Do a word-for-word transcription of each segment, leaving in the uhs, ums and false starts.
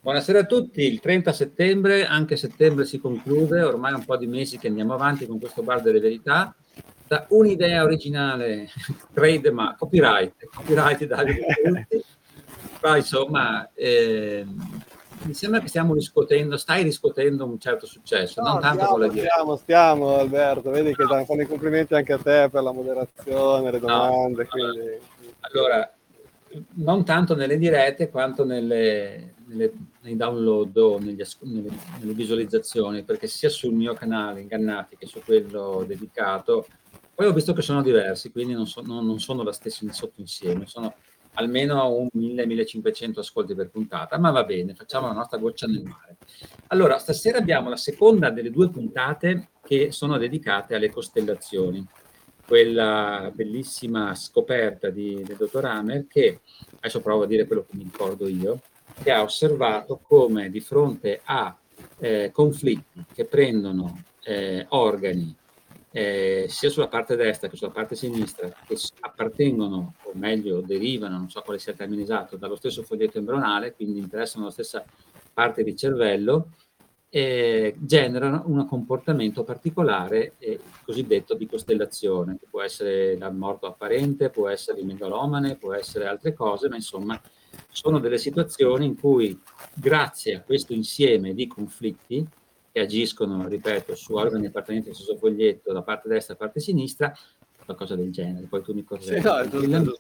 Buonasera a tutti, il trenta settembre, anche settembre si conclude, ormai un po' di mesi che andiamo avanti con questo bar delle verità, da un'idea originale, trade ma copyright, copyright Davide Punti, però insomma eh, mi sembra che stiamo riscuotendo, stai riscuotendo un certo successo, no, non tanto stiamo, con la diretta. Stiamo, stiamo Alberto, vedi che no. Fanno i complimenti anche a te per la moderazione, le domande. No. Quindi... Allora, non tanto nelle dirette quanto nelle, nelle, nei download o negli, nelle, nelle visualizzazioni, perché sia sul mio canale Ingannati che su quello dedicato, poi ho visto che sono diversi, quindi non, so, non, non sono la stessa sotto insieme, sono almeno un mille millecinquecento ascolti per puntata, ma va bene, facciamo la nostra goccia nel mare. Allora, stasera abbiamo la seconda delle due puntate che sono dedicate alle costellazioni, quella bellissima scoperta di, del dottor Hammer che, adesso provo a dire quello che mi ricordo io, che ha osservato come di fronte a eh, conflitti che prendono eh, organi eh, sia sulla parte destra che sulla parte sinistra, che appartengono, o meglio derivano, non so quale sia il termine esatto, dallo stesso foglietto embrionale, quindi interessano la stessa parte di cervello, eh, generano un comportamento particolare, eh, cosiddetto di costellazione, che può essere dal morto apparente, può essere il megalomane, può essere altre cose, ma insomma sono delle situazioni in cui grazie a questo insieme di conflitti che agiscono, ripeto, su organi appartenenti allo stesso foglietto da parte destra e parte sinistra, qualcosa del genere, poi tu mi correggi. Sì, no, è giusto, è giusto.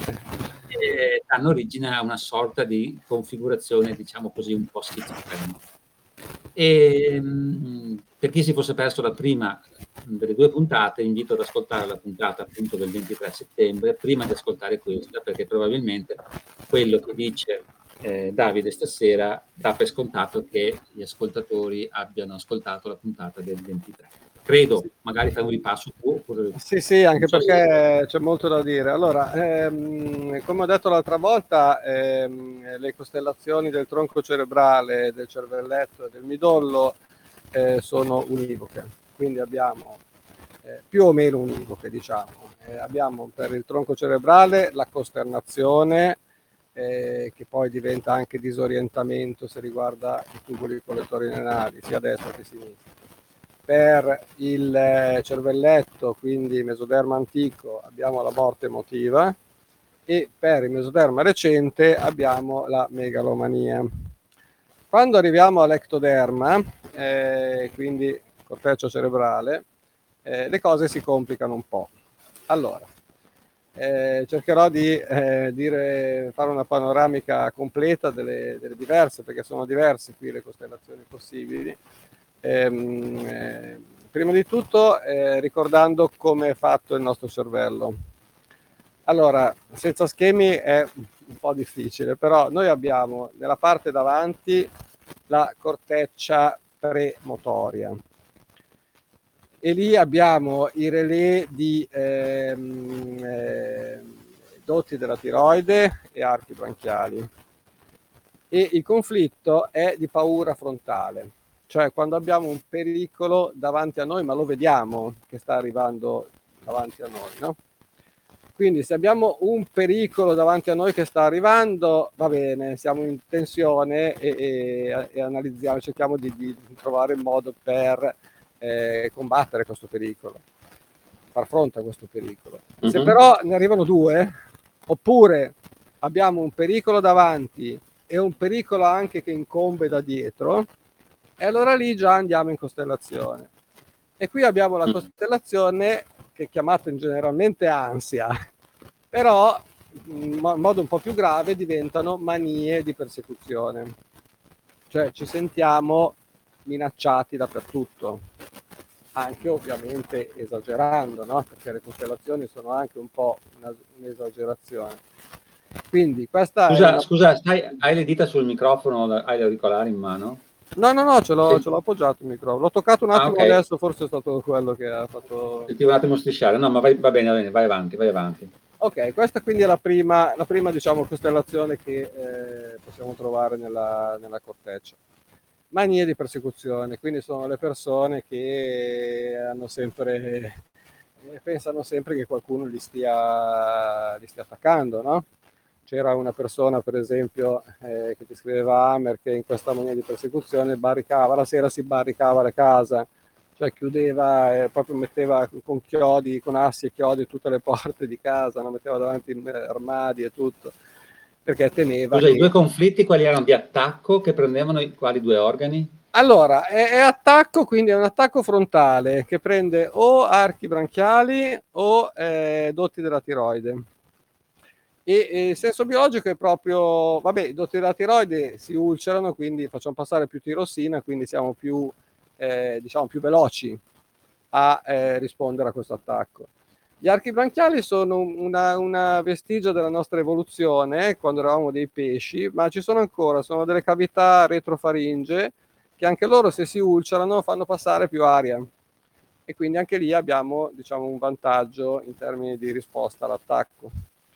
E danno origine a una sorta di configurazione, diciamo così, un po' schizofrenica. E mh, per chi si fosse perso la prima delle due puntate, invito ad ascoltare la puntata appunto del ventitré settembre prima di ascoltare questa, perché probabilmente quello che dice eh, Davide stasera dà per scontato che gli ascoltatori abbiano ascoltato la puntata del ventitré. Credo, sì. Magari fai un ripasso tu. Oppure, sì, sì, anche so perché se... c'è molto da dire. Allora, ehm, come ho detto l'altra volta, ehm, le costellazioni del tronco cerebrale, del cervelletto e del midollo eh, sono univoche. Quindi abbiamo eh, più o meno univoche, diciamo. Eh, abbiamo per il tronco cerebrale la costernazione, eh, che poi diventa anche disorientamento se riguarda i tubuli collettori renali, sia a destra che a sinistra. Per il cervelletto, quindi mesoderma antico, abbiamo la morte emotiva e per il mesoderma recente abbiamo la megalomania. Quando arriviamo all'ectoderma, eh, quindi corteccia cerebrale, eh, le cose si complicano un po'. Allora, eh, cercherò di eh, dire, fare una panoramica completa delle, delle diverse, perché sono diverse qui le costellazioni possibili. Ehm, eh, prima di tutto eh, ricordando come è fatto il nostro cervello. Allora, senza schemi è un po' difficile, però noi abbiamo nella parte davanti la corteccia premotoria e lì abbiamo i relè di ehm, eh, dotti della tiroide e archi branchiali, e il conflitto è di paura frontale. Cioè quando abbiamo un pericolo davanti a noi, ma lo vediamo che sta arrivando davanti a noi, no? Quindi se abbiamo un pericolo davanti a noi che sta arrivando, va bene, siamo in tensione e, e, e analizziamo, cerchiamo di, di trovare il modo per eh, combattere questo pericolo, far fronte a questo pericolo. Uh-huh. Se però ne arrivano due, oppure abbiamo un pericolo davanti e un pericolo anche che incombe da dietro, e allora lì già andiamo in costellazione. E qui abbiamo la costellazione che è chiamata generalmente ansia, però in modo un po' più grave diventano manie di persecuzione. Cioè ci sentiamo minacciati dappertutto, anche ovviamente esagerando, no? Perché le costellazioni sono anche un po' una, un'esagerazione. Quindi questa scusa, è una... scusa stai, hai le dita sul microfono, hai l'auricolare in mano? No, no, no, ce l'ho, ce l'ho appoggiato il microfono. L'ho toccato un attimo, ah, okay. Adesso forse è stato quello che ha fatto... Ti un attimo strisciare, no, ma vai, va bene, va bene, vai avanti, vai avanti. Ok, questa quindi è la prima, la prima diciamo, costellazione che eh, possiamo trovare nella, nella corteccia. Manie di persecuzione, quindi sono le persone che hanno sempre, eh, pensano sempre che qualcuno li stia, li stia attaccando, no? c'era una persona, per esempio, eh, che ti scriveva Hammer, che in questa mania di persecuzione barricava, la sera si barricava la casa, cioè chiudeva, eh, proprio metteva con chiodi, con assi e chiodi tutte le porte di casa, no? Metteva davanti armadi e tutto, perché temeva Scusa, che... i due conflitti quali erano di attacco che prendevano i quali due organi? Allora, è, è attacco, quindi è un attacco frontale che prende o archi branchiali o eh, dotti della tiroide. E, e il senso biologico è proprio, vabbè, i dotti della tiroide si ulcerano, quindi facciamo passare più tirossina, quindi siamo più, eh, diciamo, più veloci a eh, rispondere a questo attacco. Gli archi branchiali sono una, una vestigio della nostra evoluzione, quando eravamo dei pesci, ma ci sono ancora, sono delle cavità retrofaringe che anche loro, se si ulcerano, fanno passare più aria. E quindi anche lì abbiamo, diciamo, un vantaggio in termini di risposta all'attacco.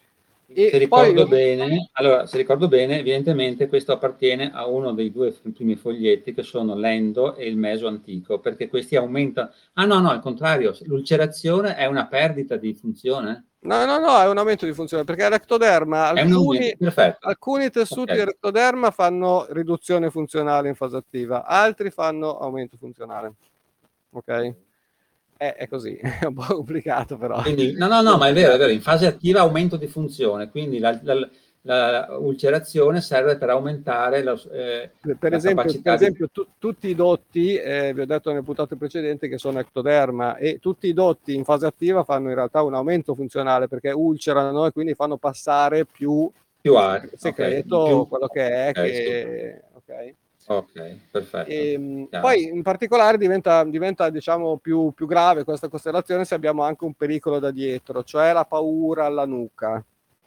Se E ricordo poi, bene, allora, se ricordo bene, evidentemente questo appartiene a uno dei due primi foglietti che sono l'endo e il meso antico, perché questi aumentano. Ah no, no, al contrario, l'ulcerazione è una perdita di funzione? no, no, no, è un aumento di funzione, perché l'ectoderma, È un alcuni, aumento, perfetto. alcuni tessuti Ok. dell'ectoderma fanno riduzione funzionale in fase attiva, altri fanno aumento funzionale. Ok? È, è così, è un po' complicato però. Quindi, no, no, no, ma è vero, è vero, in fase attiva aumento di funzione, quindi la, la, la ulcerazione serve per aumentare la, eh, Per la esempio, per capacità di... esempio tu, tutti i dotti, eh, vi ho detto nelle puntate precedenti che sono ectoderma, e tutti i dotti in fase attiva fanno in realtà un aumento funzionale perché ulcerano e quindi fanno passare più più il aria, ok, segreto, più, quello che è, ok, sì. che, okay. Ok, perfetto. E, Chiaro. poi in particolare diventa, diventa diciamo più, più grave questa costellazione se abbiamo anche un pericolo da dietro, cioè la paura alla nuca,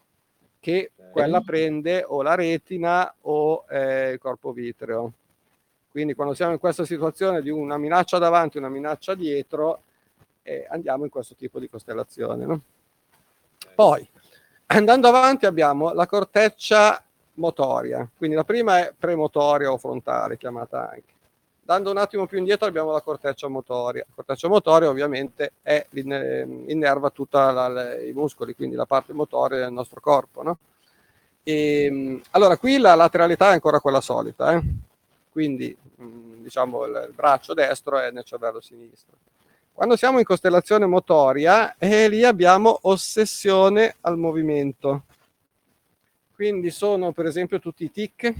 che quella Okay. prende o la retina o eh, il corpo vitreo. Quindi quando siamo in questa situazione di una minaccia davanti e una minaccia dietro, eh, andiamo in questo tipo di costellazione. No? Poi, andando avanti, abbiamo la corteccia motoria. Quindi la prima è premotoria o frontale, chiamata anche. Dando un attimo più indietro abbiamo la corteccia motoria. La corteccia motoria ovviamente è, innerva tutti i muscoli, quindi la parte motoria del nostro corpo. No? E, allora, qui la lateralità è ancora quella solita, eh? Quindi diciamo il, il braccio destro è nel cervello sinistro. Quando siamo in costellazione motoria, eh, lì abbiamo ossessione al movimento. Quindi sono per esempio tutti i tic,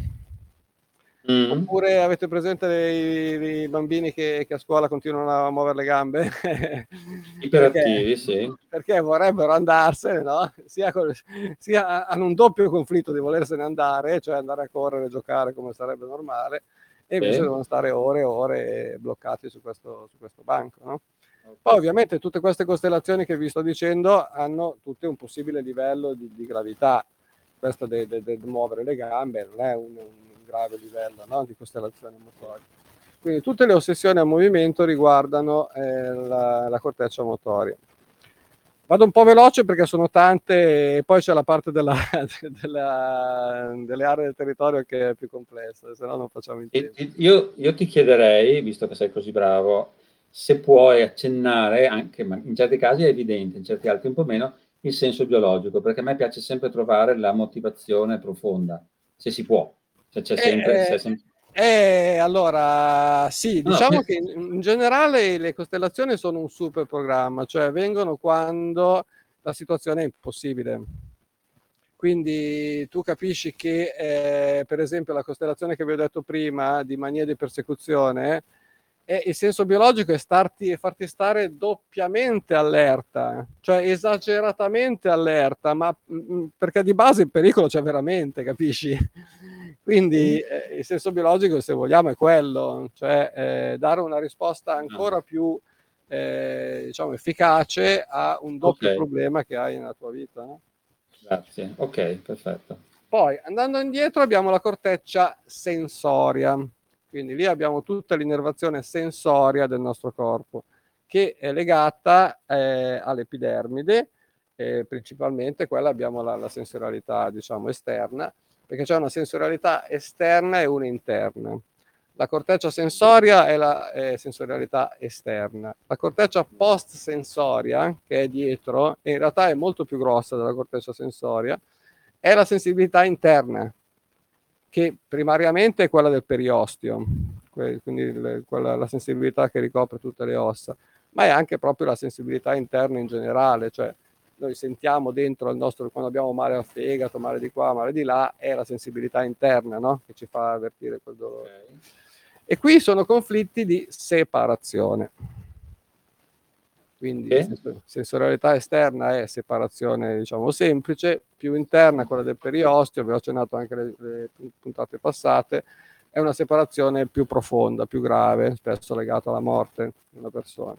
Mm. oppure avete presente i, i bambini che, che a scuola continuano a muovere le gambe? Iperattivi, perché, sì. perché vorrebbero andarsene, no? Sia, col, sia hanno un doppio conflitto di volersene andare, cioè andare a correre, giocare come sarebbe normale, e invece Sì. devono stare ore e ore bloccati su questo, su questo banco, no? Okay. Poi ovviamente tutte queste costellazioni che vi sto dicendo hanno tutte un possibile livello di, di gravità. Questo del de, de muovere le gambe non è un, un grave livello, no? Di costellazione motoria. Quindi tutte le ossessioni a movimento riguardano eh, la, la corteccia motoria. Vado un po' veloce perché sono tante, e poi c'è la parte della, della, delle aree del territorio che è più complessa, se no non facciamo in tempo. Io, io ti chiederei, visto che sei così bravo, se puoi accennare, anche ma in certi casi è evidente, in certi altri un po' meno, il senso biologico, perché a me piace sempre trovare la motivazione profonda, se si può. Se c'è sempre, se Eh, è sempre... eh, allora, sì, No, no, diciamo que- che in, in generale le costellazioni sono un super programma, cioè vengono quando la situazione è impossibile. Quindi tu capisci che, eh, per esempio, la costellazione che vi ho detto prima di mania di persecuzione, eh, il senso biologico è starti, farti stare doppiamente allerta, cioè esageratamente allerta, ma mh, perché di base il pericolo c'è veramente, capisci? Quindi eh, il senso biologico, se vogliamo, è quello, cioè eh, dare una risposta ancora più eh, diciamo, efficace a un doppio ok, problema che hai nella tua vita. No? grazie. Ok, perfetto. Poi, andando indietro, abbiamo la corteccia sensoria. Quindi lì abbiamo tutta l'innervazione sensoria del nostro corpo, che è legata eh, all'epidermide, eh, principalmente quella abbiamo la, la sensorialità, diciamo, esterna, perché c'è una sensorialità esterna e una interna. La corteccia sensoria è la è sensorialità esterna. La corteccia post-sensoria, che è dietro, in realtà è molto più grossa della corteccia sensoria, è la sensibilità interna, che primariamente è quella del periostio, quindi le, quella, la sensibilità che ricopre tutte le ossa, ma è anche proprio la sensibilità interna in generale, cioè noi sentiamo dentro il nostro, quando abbiamo male al fegato, male di qua, male di là, è la sensibilità interna, no? Che ci fa avvertire quel dolore. Okay. E qui sono conflitti di separazione. Quindi eh? sensorialità esterna è separazione, diciamo, semplice, più interna, quella del periostio, vi ho accennato anche le, le puntate passate, è una separazione più profonda, più grave, spesso legata alla morte di una persona.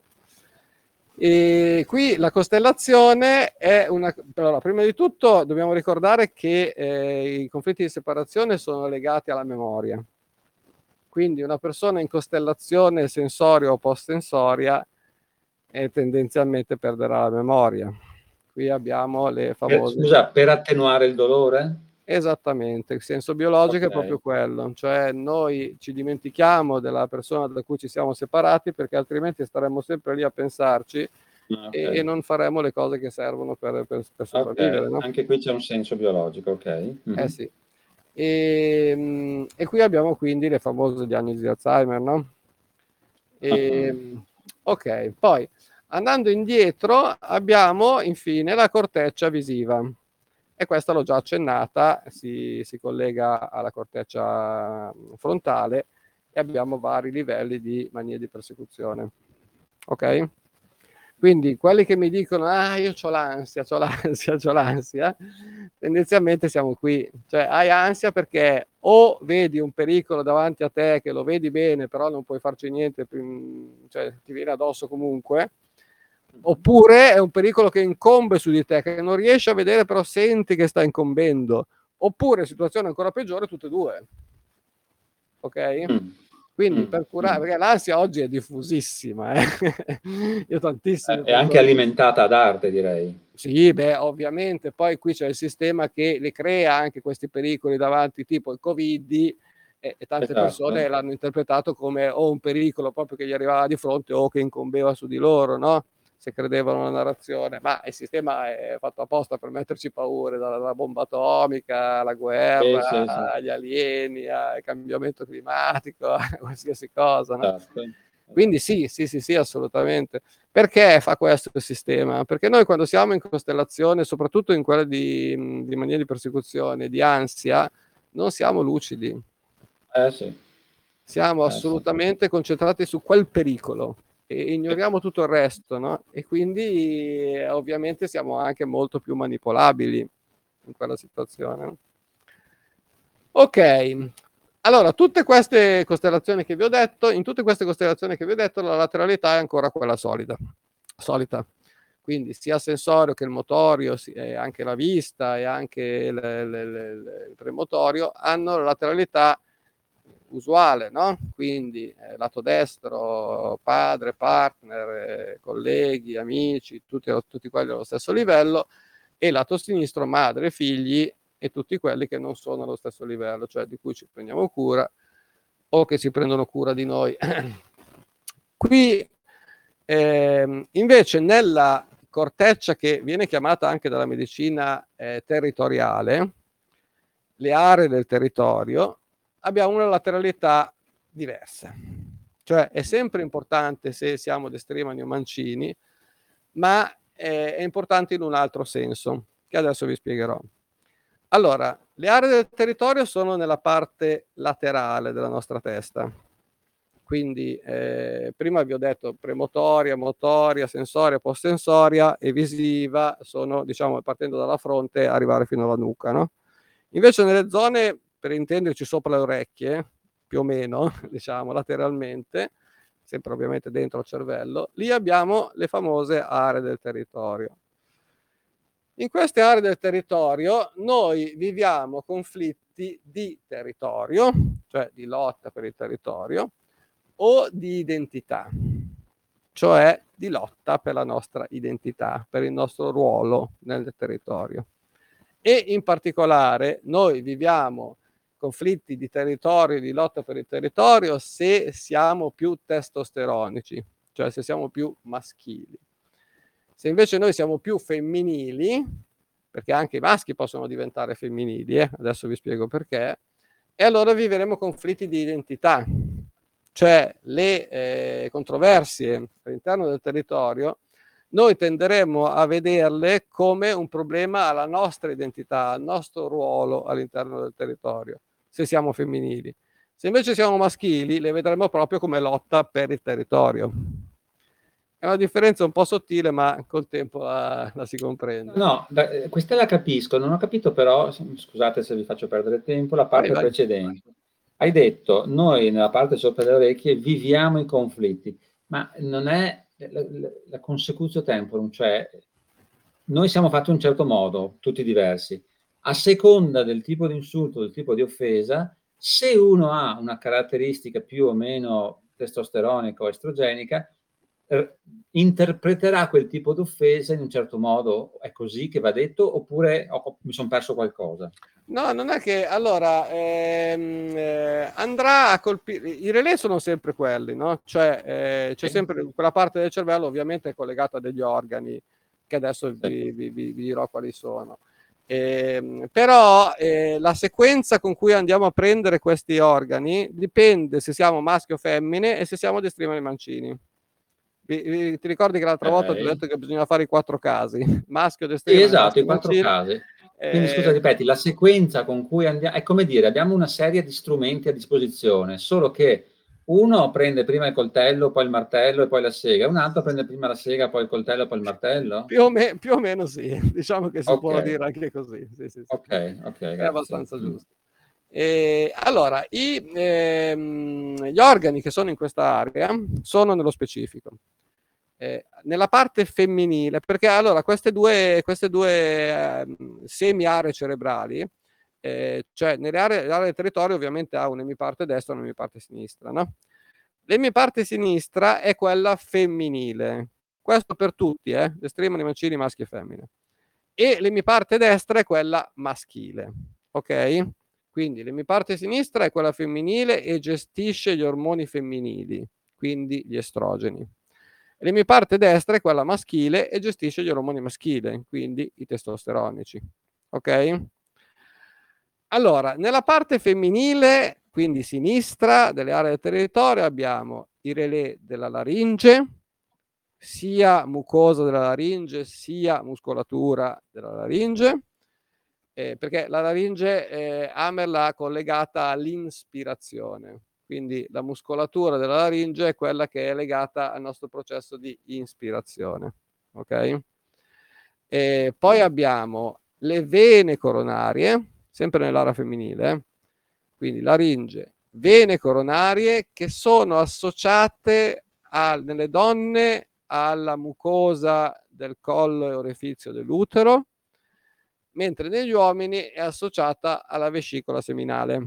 E qui la costellazione è una... Allora, prima di tutto dobbiamo ricordare che eh, i conflitti di separazione sono legati alla memoria. Quindi una persona in costellazione sensoria o post-sensoria e tendenzialmente perderà la memoria. Qui abbiamo le famose... Scusa, per attenuare il dolore? Esattamente, il senso biologico okay. È proprio quello, cioè noi ci dimentichiamo della persona da cui ci siamo separati perché altrimenti staremmo sempre lì a pensarci okay. e, e non faremo le cose che servono per, per, per sopravvivere. Okay. No? Anche qui c'è un senso biologico, ok? Mm-hmm. Eh sì. E, e qui abbiamo quindi le famose diagnosi di Alzheimer, no? E, uh-huh. Ok, poi andando indietro abbiamo infine la corteccia visiva e questa l'ho già accennata, si, si collega alla corteccia frontale e abbiamo vari livelli di mania di persecuzione. Ok? Quindi quelli che mi dicono ah io c'ho l'ansia, c'ho l'ansia, c'ho l'ansia, tendenzialmente siamo qui, cioè hai ansia perché o vedi un pericolo davanti a te che lo vedi bene però non puoi farci niente, cioè ti viene addosso comunque, oppure è un pericolo che incombe su di te, che non riesci a vedere però senti che sta incombendo, oppure situazione ancora peggiore, tutte e due. Ok? Mm. Quindi per curare, perché l'ansia oggi è diffusissima, eh? Io tantissimo. È anche alimentata ad arte, direi. Sì, beh, ovviamente. Poi qui c'è il sistema che le crea anche questi pericoli davanti, tipo il Covid, e, e tante esatto. persone l'hanno interpretato come o un pericolo proprio che gli arrivava di fronte o che incombeva su di loro, no? Se credevano alla narrazione, ma il sistema è fatto apposta per metterci paure, dalla bomba atomica alla guerra, sì, sì, sì. agli alieni, al cambiamento climatico, a qualsiasi cosa, no? Esatto. Quindi sì, sì, sì, sì, assolutamente. Perché fa questo il sistema? Perché noi quando siamo in costellazione, soprattutto in quella di, di mania di persecuzione, di ansia, non siamo lucidi. Eh sì. Siamo eh assolutamente sì. concentrati su quel pericolo e ignoriamo tutto il resto, no? E quindi eh, ovviamente siamo anche molto più manipolabili in quella situazione. Ok, allora tutte queste costellazioni che vi ho detto, in tutte queste costellazioni che vi ho detto, la lateralità è ancora quella solida, solita. Quindi sia sensorio che il motorio, e anche la vista e anche le, le, le, il premotorio hanno la lateralità usuale, no? Quindi eh, lato destro padre, partner, eh, colleghi, amici, tutti, tutti quelli allo stesso livello, e lato sinistro madre, figli e tutti quelli che non sono allo stesso livello, cioè di cui ci prendiamo cura o che si prendono cura di noi. Qui eh, invece nella corteccia che viene chiamata anche dalla medicina eh, territoriale, le aree del territorio, abbiamo una lateralità diversa. Cioè è sempre importante se siamo destrimani o mancini, ma eh, è importante in un altro senso, che adesso vi spiegherò. Allora, le aree del territorio sono nella parte laterale della nostra testa. Quindi eh, prima vi ho detto premotoria, motoria, sensoria, postsensoria e visiva sono, diciamo, partendo dalla fronte arrivare fino alla nuca, no? Invece nelle zone, per intenderci sopra le orecchie, più o meno, diciamo, lateralmente, sempre ovviamente dentro il cervello, lì abbiamo le famose aree del territorio. In queste aree del territorio noi viviamo conflitti di territorio, cioè di lotta per il territorio, o di identità, cioè di lotta per la nostra identità, per il nostro ruolo nel territorio. E in particolare noi viviamo conflitti di territorio, di lotta per il territorio, se siamo più testosteronici, cioè se siamo più maschili. Se invece noi siamo più femminili, perché anche i maschi possono diventare femminili, eh? Adesso vi spiego perché, e allora vivremo conflitti di identità, cioè le eh, controversie all'interno del territorio noi tenderemo a vederle come un problema alla nostra identità, al nostro ruolo all'interno del territorio, se siamo femminili. Se invece siamo maschili, le vedremo proprio come lotta per il territorio. È una differenza un po' sottile, ma col tempo la, la si comprende. No, da, eh, questa la capisco, non ho capito però, scusate se vi faccio perdere tempo, la parte Vai, vai. precedente. Hai detto, noi nella parte sopra le orecchie viviamo i conflitti, ma non è la, la, la consecutio temporum, cioè noi siamo fatti in un certo modo, tutti diversi. A seconda del tipo di insulto, del tipo di offesa, se uno ha una caratteristica più o meno testosteronica o estrogenica, eh, interpreterà quel tipo di offesa in un certo modo. È così che va detto, oppure oh, mi sono perso qualcosa? No, non è che allora ehm, eh, andrà a colpire. I relè sono sempre quelli, no? Cioè eh, c'è Sì. sempre quella parte del cervello, ovviamente è collegata a degli organi, che adesso Sì. vi, vi, vi, vi dirò quali sono. Eh, però eh, la sequenza con cui andiamo a prendere questi organi dipende se siamo maschi o femmine e se siamo destrimani mancini. Vi, vi, ti ricordi che l'altra volta ti ho Okay. detto che bisogna fare i quattro casi, maschio, Sì, destrimane, esatto, i maschio, quattro mancino. casi. Quindi scusa, Eh, ripeti, la sequenza con cui andiamo, è come dire, abbiamo una serie di strumenti a disposizione, solo che uno prende prima il coltello, poi il martello e poi la sega, un altro prende prima la sega, poi il coltello, poi il martello? Più o, me- più o meno sì, diciamo che si Ok, può dire anche così, sì, sì, sì. ok, ok, È grazie. abbastanza Mm. giusto. E, allora, i, ehm, gli organi che sono in questa area sono nello specifico. Eh, nella parte femminile, perché allora queste due, queste due eh, semi-aree cerebrali, eh, cioè nelle aree, l'area del territorio ovviamente ha un'emiparte destra e un'emiparte sinistra, no? L'emiparte sinistra è quella femminile, questo per tutti, eh? Destrimani, mancini, maschi e femmine. E l'emiparte destra è quella maschile, ok? Quindi l'emiparte sinistra è quella femminile e gestisce gli ormoni femminili, quindi gli estrogeni. L'emiparte destra è quella maschile e gestisce gli ormoni maschili, quindi i testosteronici, ok? Allora, nella parte femminile, quindi sinistra delle aree del territorio, abbiamo i relè della laringe, sia mucosa della laringe, sia muscolatura della laringe, eh, perché la laringe eh, Hammer l'ha collegata all'inspirazione, quindi la muscolatura della laringe è quella che è legata al nostro processo di inspirazione, ok? E poi abbiamo le vene coronarie, sempre nell'area femminile, eh? Quindi laringe, vene coronarie che sono associate a, nelle donne alla mucosa del collo e orifizio dell'utero, mentre negli uomini è associata alla vescicola seminale.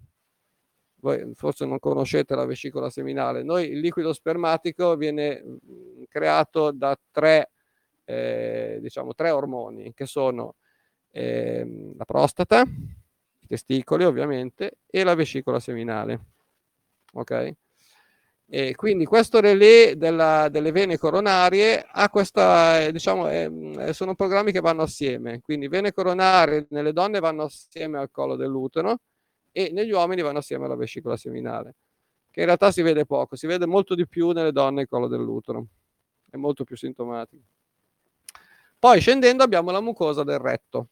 Voi forse non conoscete la vescicola seminale. Noi il liquido spermatico viene creato da tre, eh, diciamo, tre ormoni che sono eh, la prostata, i testicoli ovviamente, e la vescicola seminale. Ok? E quindi questo relè della, delle vene coronarie ha questa, eh, diciamo, eh, sono programmi che vanno assieme. Quindi vene coronarie nelle donne vanno assieme al collo dell'utero e negli uomini vanno assieme alla vescicola seminale, che in realtà si vede poco, si vede molto di più nelle donne il collo dell'utero, è molto più sintomatico. Poi scendendo abbiamo la mucosa del retto.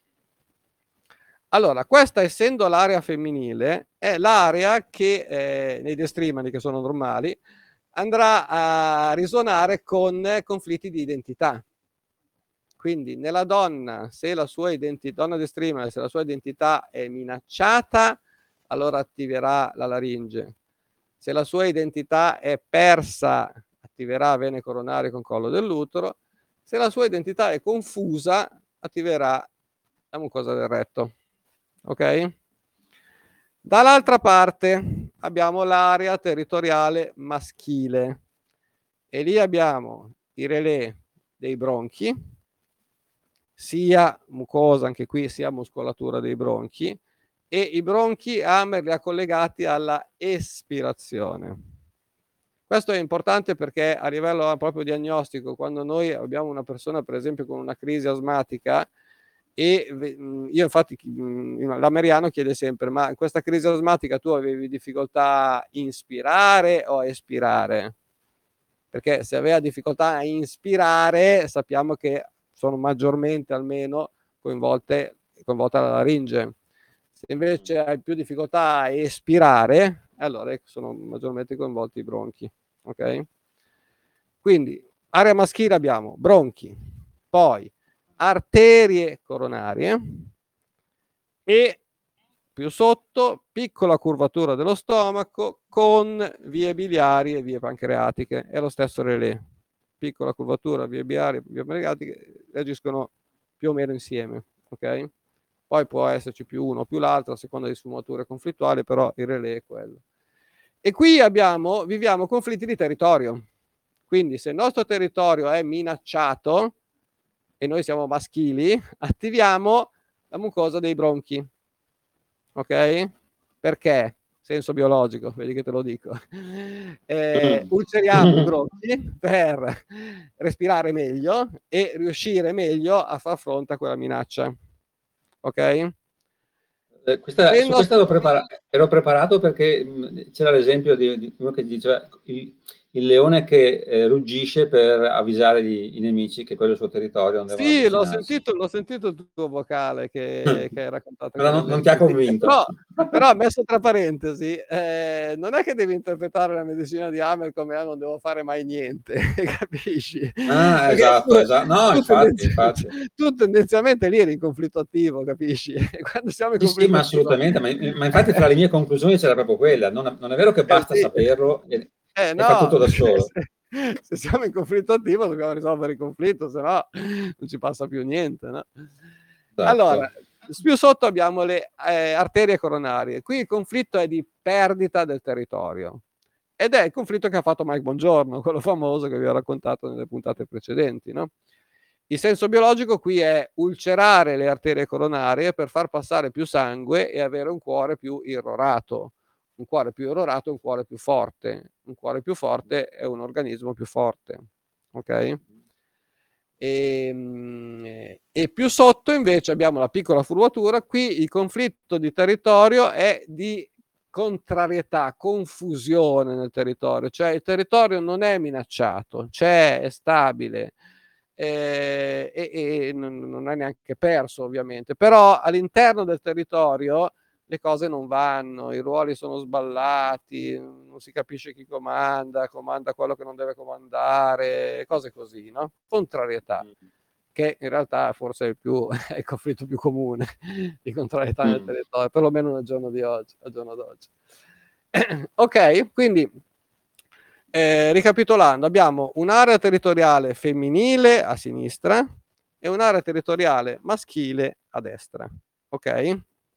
Allora, questa essendo l'area femminile, è l'area che eh, nei destrimani, che sono normali, andrà a risuonare con conflitti di identità. Quindi nella donna, se la sua identità, donna destrimane, se la sua identità è minacciata, allora attiverà la laringe. Se la sua identità è persa, attiverà vene coronarie con collo dell'utero. Se la sua identità è confusa, attiverà la mucosa del retto. Ok? Dall'altra parte abbiamo l'area territoriale maschile e lì abbiamo i relè dei bronchi, sia mucosa anche qui, sia muscolatura dei bronchi, e i bronchi Hammer li ha collegati alla espirazione. Questo è importante perché a livello proprio diagnostico, quando noi abbiamo una persona per esempio con una crisi asmatica, E io infatti, l'Ameriano chiede sempre: ma in questa crisi asmatica tu avevi difficoltà a inspirare o a espirare? Perché se aveva difficoltà a inspirare, sappiamo che sono maggiormente almeno coinvolte coinvolta la laringe. Se invece hai più difficoltà a espirare, allora sono maggiormente coinvolti i bronchi. Ok? Quindi area maschile abbiamo bronchi, poi arterie coronarie e più sotto piccola curvatura dello stomaco con vie biliari e vie pancreatiche. È lo stesso relè. Piccola curvatura, vie biliari e vie pancreatiche reagiscono più o meno insieme. Ok? Poi può esserci più uno o più l'altro a seconda di sfumature conflittuali, però il relè è quello. E qui abbiamo, viviamo conflitti di territorio. Quindi se il nostro territorio è minacciato e noi siamo maschili, attiviamo la mucosa dei bronchi. Ok? Perché? Senso biologico, vedi che te lo dico. Eh, ulceriamo i bronchi per respirare meglio e riuscire meglio a far fronte a quella minaccia. Ok? Eh, questa, su questa ero, prepara- ero preparato perché mh, c'era l'esempio di, di uno che diceva il, il leone che eh, ruggisce per avvisare gli, i nemici che quello è il suo territorio, non devono Sì, l'ho avvicinarsi. sentito, l'ho sentito il tuo vocale che, che hai raccontato. Però non, non ti ha convinto. Però, però, messo tra parentesi, eh, non è che devi interpretare la medicina di Hammer come ah, non devo fare mai niente, capisci? Ah, Perché esatto, tu, esatto. No, tu, infatti, tendenzi- infatti. tu tendenzialmente lì eri in conflitto attivo, capisci? Quando siamo in Sì, sì, conflitto ma attivo... assolutamente, ma, ma infatti fra le mie conclusioni c'era proprio quella, non, non è vero che Eh, basta sì. saperlo e, Eh, e fa no, tutto da solo. se, se siamo in conflitto attivo dobbiamo risolvere il conflitto, se no non ci passa più niente, no? Allora, Esatto. più sotto abbiamo le eh, arterie coronarie. Qui il conflitto è di perdita del territorio ed è il conflitto che ha fatto Mike Bongiorno, quello famoso che vi ho raccontato nelle puntate precedenti, no? Il senso biologico qui è ulcerare le arterie coronarie per far passare più sangue e avere un cuore più irrorato. Un cuore più irrorato è un cuore più forte. Un cuore più forte è un organismo più forte. Ok? E, e più sotto invece abbiamo la piccola curvatura. Qui il conflitto di territorio è di contrarietà, confusione nel territorio, cioè il territorio non è minacciato, c'è, è stabile. Eh, e, e non è neanche perso ovviamente, però all'interno del territorio le cose non vanno, i ruoli sono sballati, non si capisce chi comanda, comanda quello che non deve comandare, cose così, no? Contrarietà, che in realtà forse è il, più, è il conflitto più comune di contrarietà nel territorio, perlomeno nel giorno di oggi, al giorno d'oggi. Ok, quindi Eh, ricapitolando, abbiamo un'area territoriale femminile a sinistra e un'area territoriale maschile a destra. Ok?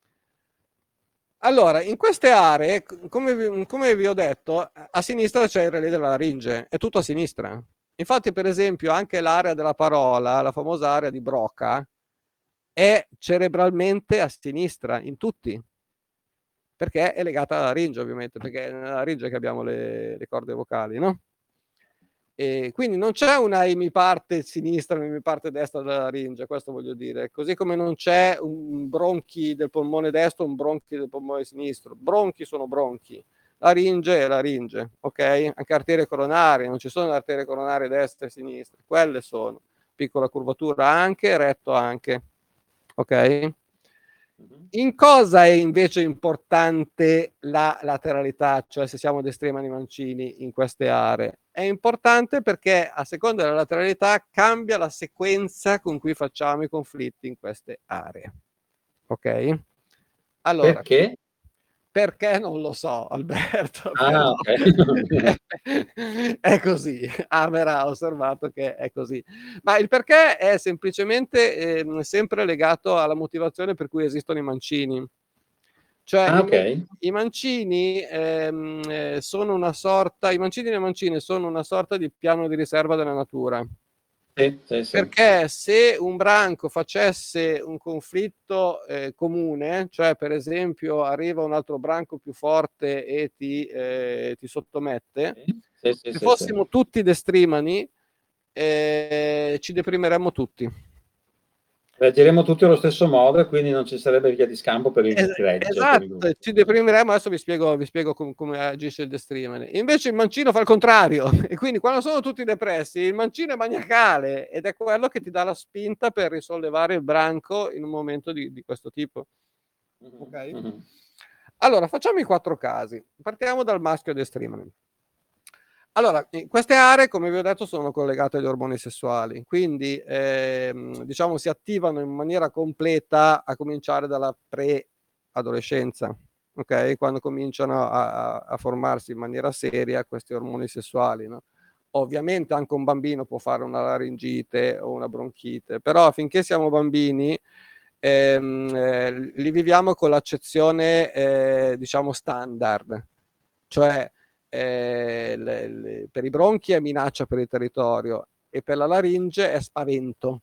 Allora, in queste aree, come vi, come vi ho detto, a sinistra c'è il relè della laringe, è tutto a sinistra. Infatti, per esempio, anche l'area della parola, la famosa area di Broca, è cerebralmente a sinistra in tutti, perché è legata alla laringe, ovviamente, perché è nella laringe che abbiamo le, le corde vocali, no? E quindi non c'è una emiparte sinistra, un'emiparte destra della laringe, questo voglio dire. Così come non c'è un bronchi del polmone destro, un bronchi del polmone sinistro. Bronchi sono bronchi, laringe è laringe, ok? Anche arterie coronarie, non ci sono arterie coronarie destre e sinistre, quelle sono. Piccola curvatura anche, retto anche, ok? In cosa è invece importante la lateralità, cioè se siamo destremani mancini in queste aree? È importante perché a seconda della lateralità cambia la sequenza con cui facciamo i conflitti in queste aree. Ok? Allora, perché? Perché non lo so, Alberto, Ah, però okay. è così. Hammer ha osservato che è così. Ma il perché è semplicemente eh, sempre legato alla motivazione per cui esistono i mancini. Cioè Ah, i, okay. i mancini ehm, eh, sono una sorta, i mancini e le mancine sono una sorta di piano di riserva della natura. Sì, sì, sì. Perché se un branco facesse un conflitto eh, comune, cioè per esempio arriva un altro branco più forte e ti, eh, ti sottomette, Sì, sì, se sì, sì. fossimo tutti destrimani, eh, ci deprimeremmo tutti. Reagiremo tutti allo stesso modo e quindi non ci sarebbe via di scampo per il Es gregge, per il esatto, gruppo. ci deprimeremo. Adesso vi spiego vi spiego com come agisce il destrimane. Invece il mancino fa il contrario e quindi quando sono tutti depressi il mancino è maniacale ed è quello che ti dà la spinta per risollevare il branco in un momento di di questo tipo. Okay? Mh-mh. Allora facciamo i quattro casi. Partiamo dal maschio destrimane. Allora, in queste aree, come vi ho detto, sono collegate agli ormoni sessuali, quindi ehm, diciamo si attivano in maniera completa a cominciare dalla pre-adolescenza, ok? Quando cominciano a, a- a formarsi in maniera seria questi ormoni sessuali, no? Ovviamente anche un bambino può fare una laringite o una bronchite, però finché siamo bambini ehm, eh, li viviamo con l'accezione, eh, diciamo, standard, cioè eh, le- le- per i bronchi è minaccia per il territorio e per la laringe è spavento,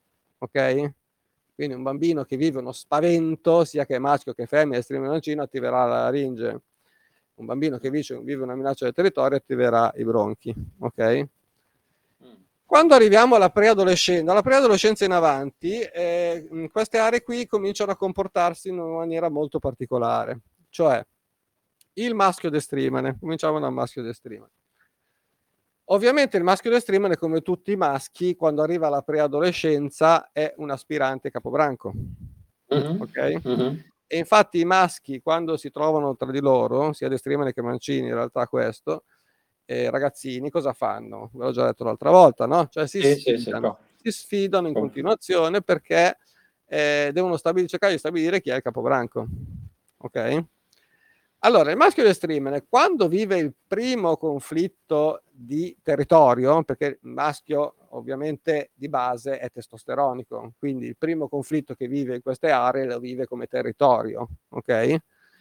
ok? Quindi un bambino che vive uno spavento, sia che è maschio che femmina, estremo mancino, attiverà la laringe. Un bambino che vive, vive una minaccia del territorio attiverà i bronchi, ok? Quando arriviamo alla preadolescenza, dalla preadolescenza in avanti, eh, queste aree qui cominciano a comportarsi in una maniera molto particolare, cioè il maschio destrimane, cominciamo dal maschio destrimane. Ovviamente il maschio destrimane, come tutti i maschi, quando arriva alla preadolescenza è un aspirante capobranco, Mh-mh. ok? Mh-mh. E infatti i maschi, quando si trovano tra di loro, sia destrimane che mancini, in realtà questo, eh, ragazzini, cosa fanno? Ve l'ho già detto l'altra volta, no? Cioè si Sì, sì, sì, sfidano, co si sfidano in conf continuazione perché eh, devono stabil- cercare di stabilire chi è il capobranco, ok? Allora, il maschio destrimane, quando vive il primo conflitto di territorio, perché il maschio ovviamente di base è testosteronico, quindi il primo conflitto che vive in queste aree lo vive come territorio, ok?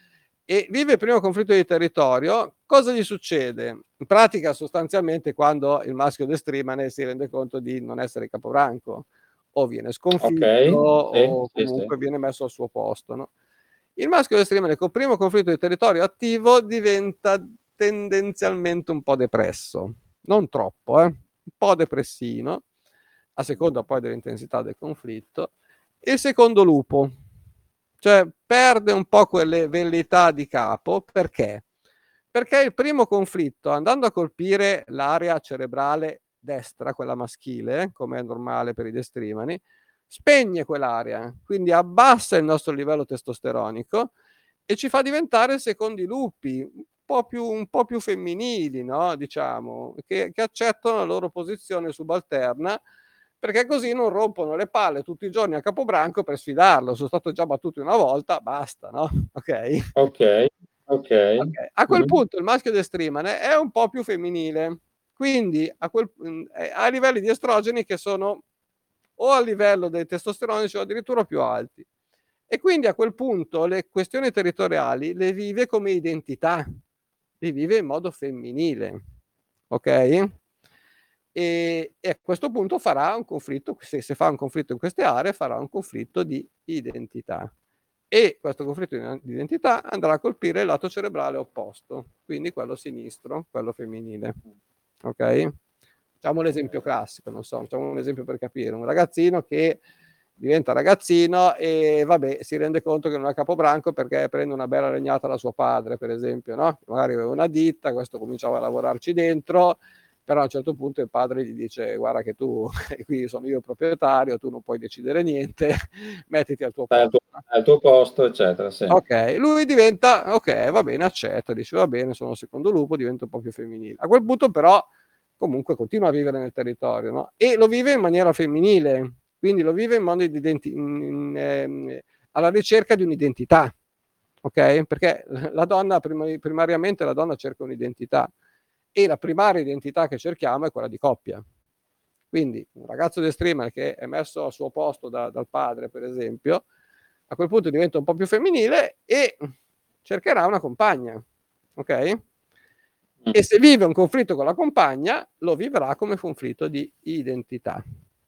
E vive il primo conflitto di territorio, cosa gli succede? In pratica, sostanzialmente, quando il maschio destrimane si rende conto di non essere capobranco, o viene sconfitto, Okay, sì, o sì, sì. comunque viene messo al suo posto, no? Il maschio destrimane col primo conflitto di territorio attivo diventa tendenzialmente un po' depresso, non troppo, eh? Un po' depressino, a seconda poi dell'intensità del conflitto. Il secondo lupo, cioè perde un po' quelle velleità di capo, perché? Perché il primo conflitto, andando a colpire l'area cerebrale destra, quella maschile, come è normale per i destrimani, spegne quell'area, quindi abbassa il nostro livello testosteronico e ci fa diventare secondi lupi, un po' più, un po' più femminili, no? Diciamo, che, che accettano la loro posizione subalterna perché così non rompono le palle tutti i giorni a Capobranco per sfidarlo. Sono stato già battuto una volta, basta, no? Ok? Okay, okay. Okay. A quel Mh-mh. punto il maschio destrimane è un po' più femminile, quindi a quel mhmm, ehm, ha livelli di estrogeni che sono o a livello dei testosteronici o addirittura più alti. E quindi a quel punto le questioni territoriali le vive come identità, le vive in modo femminile, okay? E e a questo punto farà un conflitto, se se fa un conflitto in queste aree, farà un conflitto di identità. E questo conflitto di di identità andrà a colpire il lato cerebrale opposto, quindi quello sinistro, quello femminile. Ok? Facciamo l'esempio classico, non so, facciamo un esempio per capire. Un ragazzino che diventa ragazzino e vabbè, si rende conto che non ha capobranco perché prende una bella legnata da suo padre, per esempio, no? Magari aveva una ditta, questo cominciava a lavorarci dentro, però a un certo punto il padre gli dice guarda che tu, qui sono io il proprietario, tu non puoi decidere niente, mettiti al tuo Stai al tuo posto. al tuo posto, eccetera, sì. Ok, lui diventa, ok, va bene, accetta, dice va bene, sono il secondo lupo, diventa un po' più femminile. A quel punto però comunque continua a vivere nel territorio, no? E lo vive in maniera femminile, quindi lo vive in modo di identi- in- in, ehm, alla ricerca di un'identità, ok? Perché la donna, prima- primariamente la donna cerca un'identità e la primaria identità che cerchiamo è quella di coppia. Quindi un ragazzo d'estrema che è messo al suo posto da- dal padre, per esempio, a quel punto diventa un po' più femminile e cercherà una compagna, ok? Mh. E se vive un conflitto con la compagna, lo vivrà come conflitto di identità,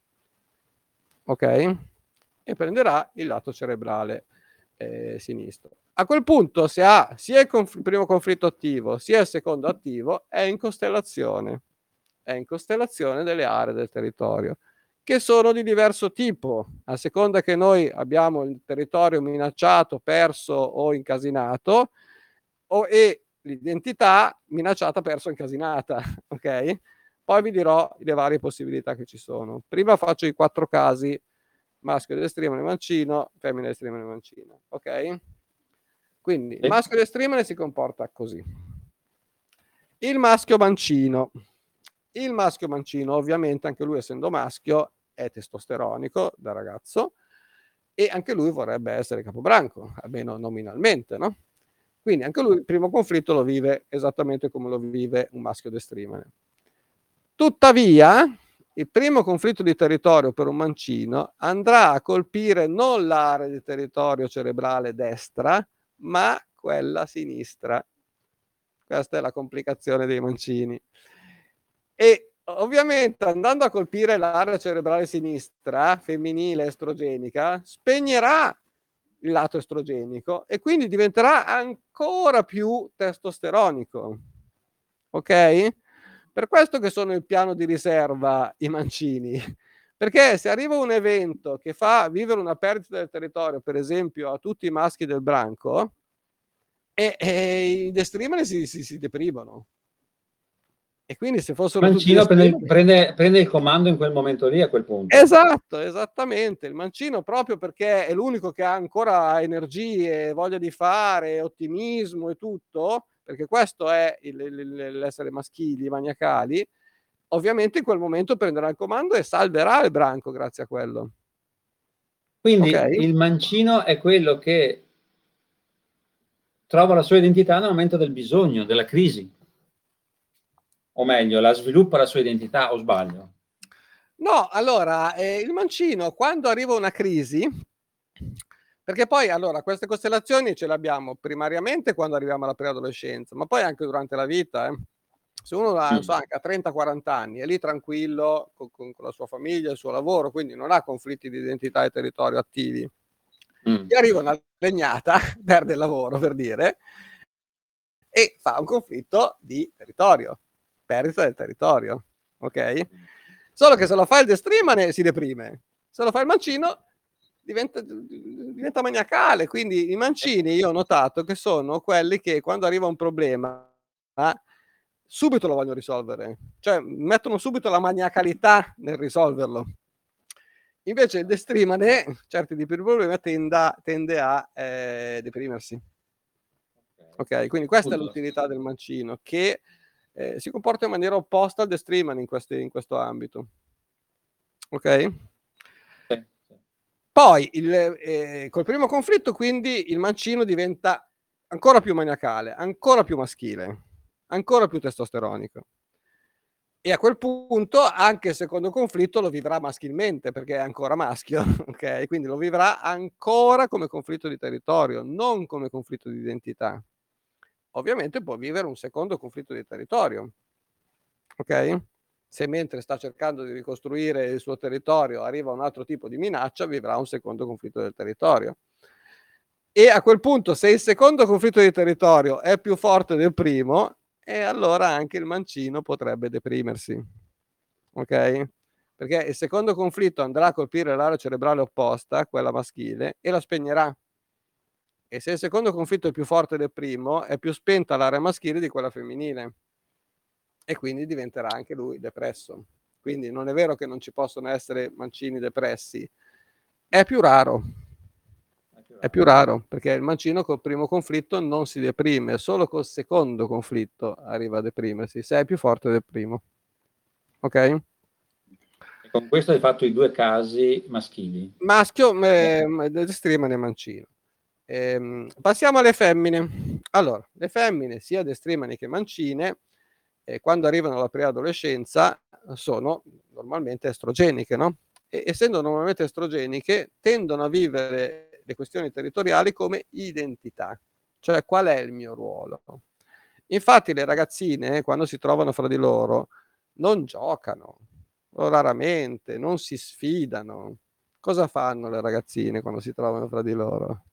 ok? E prenderà il lato cerebrale eh, sinistro. A quel punto, se ha sia il conf- primo conflitto attivo sia il secondo attivo, è in costellazione, è in costellazione delle aree del territorio, che sono di diverso tipo, a seconda che noi abbiamo il territorio minacciato, perso o incasinato, o e l'identità minacciata, persa o incasinata, ok? Poi vi dirò le varie possibilità che ci sono. Prima faccio i quattro casi: maschio destrimane mancino, femmina destrimane mancino, ok? Quindi il Sì. maschio destrimane si comporta così. Il maschio mancino. Il maschio mancino, ovviamente, anche lui essendo maschio, è testosteronico da ragazzo e anche lui vorrebbe essere capobranco, almeno nominalmente, no? Quindi anche lui il primo conflitto lo vive esattamente come lo vive un maschio destrimane. Tuttavia, il primo conflitto di territorio per un mancino andrà a colpire non l'area di territorio cerebrale destra, ma quella sinistra. Questa è la complicazione dei mancini. E ovviamente andando a colpire l'area cerebrale sinistra, femminile estrogenica, spegnerà il lato estrogenico e quindi diventerà ancora più testosteronico. Ok? Per questo che sono il piano di riserva i mancini, perché se arriva un evento che fa vivere una perdita del territorio, per esempio a tutti i maschi del branco, e, e i destrimani si, si, si deprimono. E quindi se fossero tutti Mancino prende, destrimani... prende, prende il comando in quel momento lì, a quel punto. Esatto, esattamente. Il mancino, proprio perché è l'unico che ha ancora energie, voglia di fare, ottimismo e tutto, perché questo è il, il, l'essere maschili, maniacali, ovviamente in quel momento prenderà il comando e salverà il branco grazie a quello. Quindi Ok? il mancino è quello che trova la sua identità nel momento del bisogno, della crisi. O meglio, la sviluppa la sua identità, o sbaglio? No, allora, eh, il mancino quando arriva una crisi, perché poi allora queste costellazioni ce le abbiamo primariamente quando arriviamo alla preadolescenza, ma poi anche durante la vita. Eh. Se uno ha, Mm. so, anche a trenta quaranta anni è lì tranquillo con, con, con la sua famiglia, il suo lavoro, quindi non ha conflitti di identità e territorio attivi. Mm. Gli arriva una legnata, perde il lavoro per dire, e fa un conflitto di territorio, perdita del territorio, ok? Solo che se lo fa il destrimane si deprime, se lo fa il mancino diventa, diventa maniacale. Quindi i mancini, io ho notato che sono quelli che quando arriva un problema subito lo vogliono risolvere, cioè mettono subito la maniacalità nel risolverlo. Invece il destrimane, certi tipi di problemi, tende, tende a eh, deprimersi. Ok, quindi questa è l'utilità del mancino, che eh, si comporta in maniera opposta al destrimane in, questi, in questo ambito. Ok? Sì. Poi il, eh, col primo conflitto quindi il mancino diventa ancora più maniacale, ancora più maschile, ancora più testosteronico. E a quel punto anche il secondo conflitto lo vivrà maschilmente perché è ancora maschio, ok? Quindi lo vivrà ancora come conflitto di territorio, non come conflitto di identità. Ovviamente può vivere un secondo conflitto di territorio, ok? Se mentre sta cercando di ricostruire il suo territorio arriva un altro tipo di minaccia, vivrà un secondo conflitto del territorio. E a quel punto, se il secondo conflitto di territorio è più forte del primo, e allora anche il mancino potrebbe deprimersi, ok? Perché il secondo conflitto andrà a colpire l'area cerebrale opposta, quella maschile, e la spegnerà. E se il secondo conflitto è più forte del primo, è più spenta l'area maschile di quella femminile. E quindi diventerà anche lui depresso. Quindi non è vero che non ci possono essere mancini depressi, è più raro. È più raro perché il mancino col primo conflitto non si deprime, solo col secondo conflitto arriva a deprimersi, se è più forte del primo. Ok? E con questo hai fatto i due casi maschili. Maschio, eh, destrimane e mancino. Eh, passiamo alle femmine. Allora, le femmine, sia destrimane che mancine, eh, quando arrivano alla preadolescenza, sono normalmente estrogeniche, no? E essendo normalmente estrogeniche, tendono a vivere le questioni territoriali come identità, cioè qual è il mio ruolo. Infatti le ragazzine, quando si trovano fra di loro, non giocano, o raramente, non si sfidano. Cosa fanno le ragazzine quando si trovano fra di loro?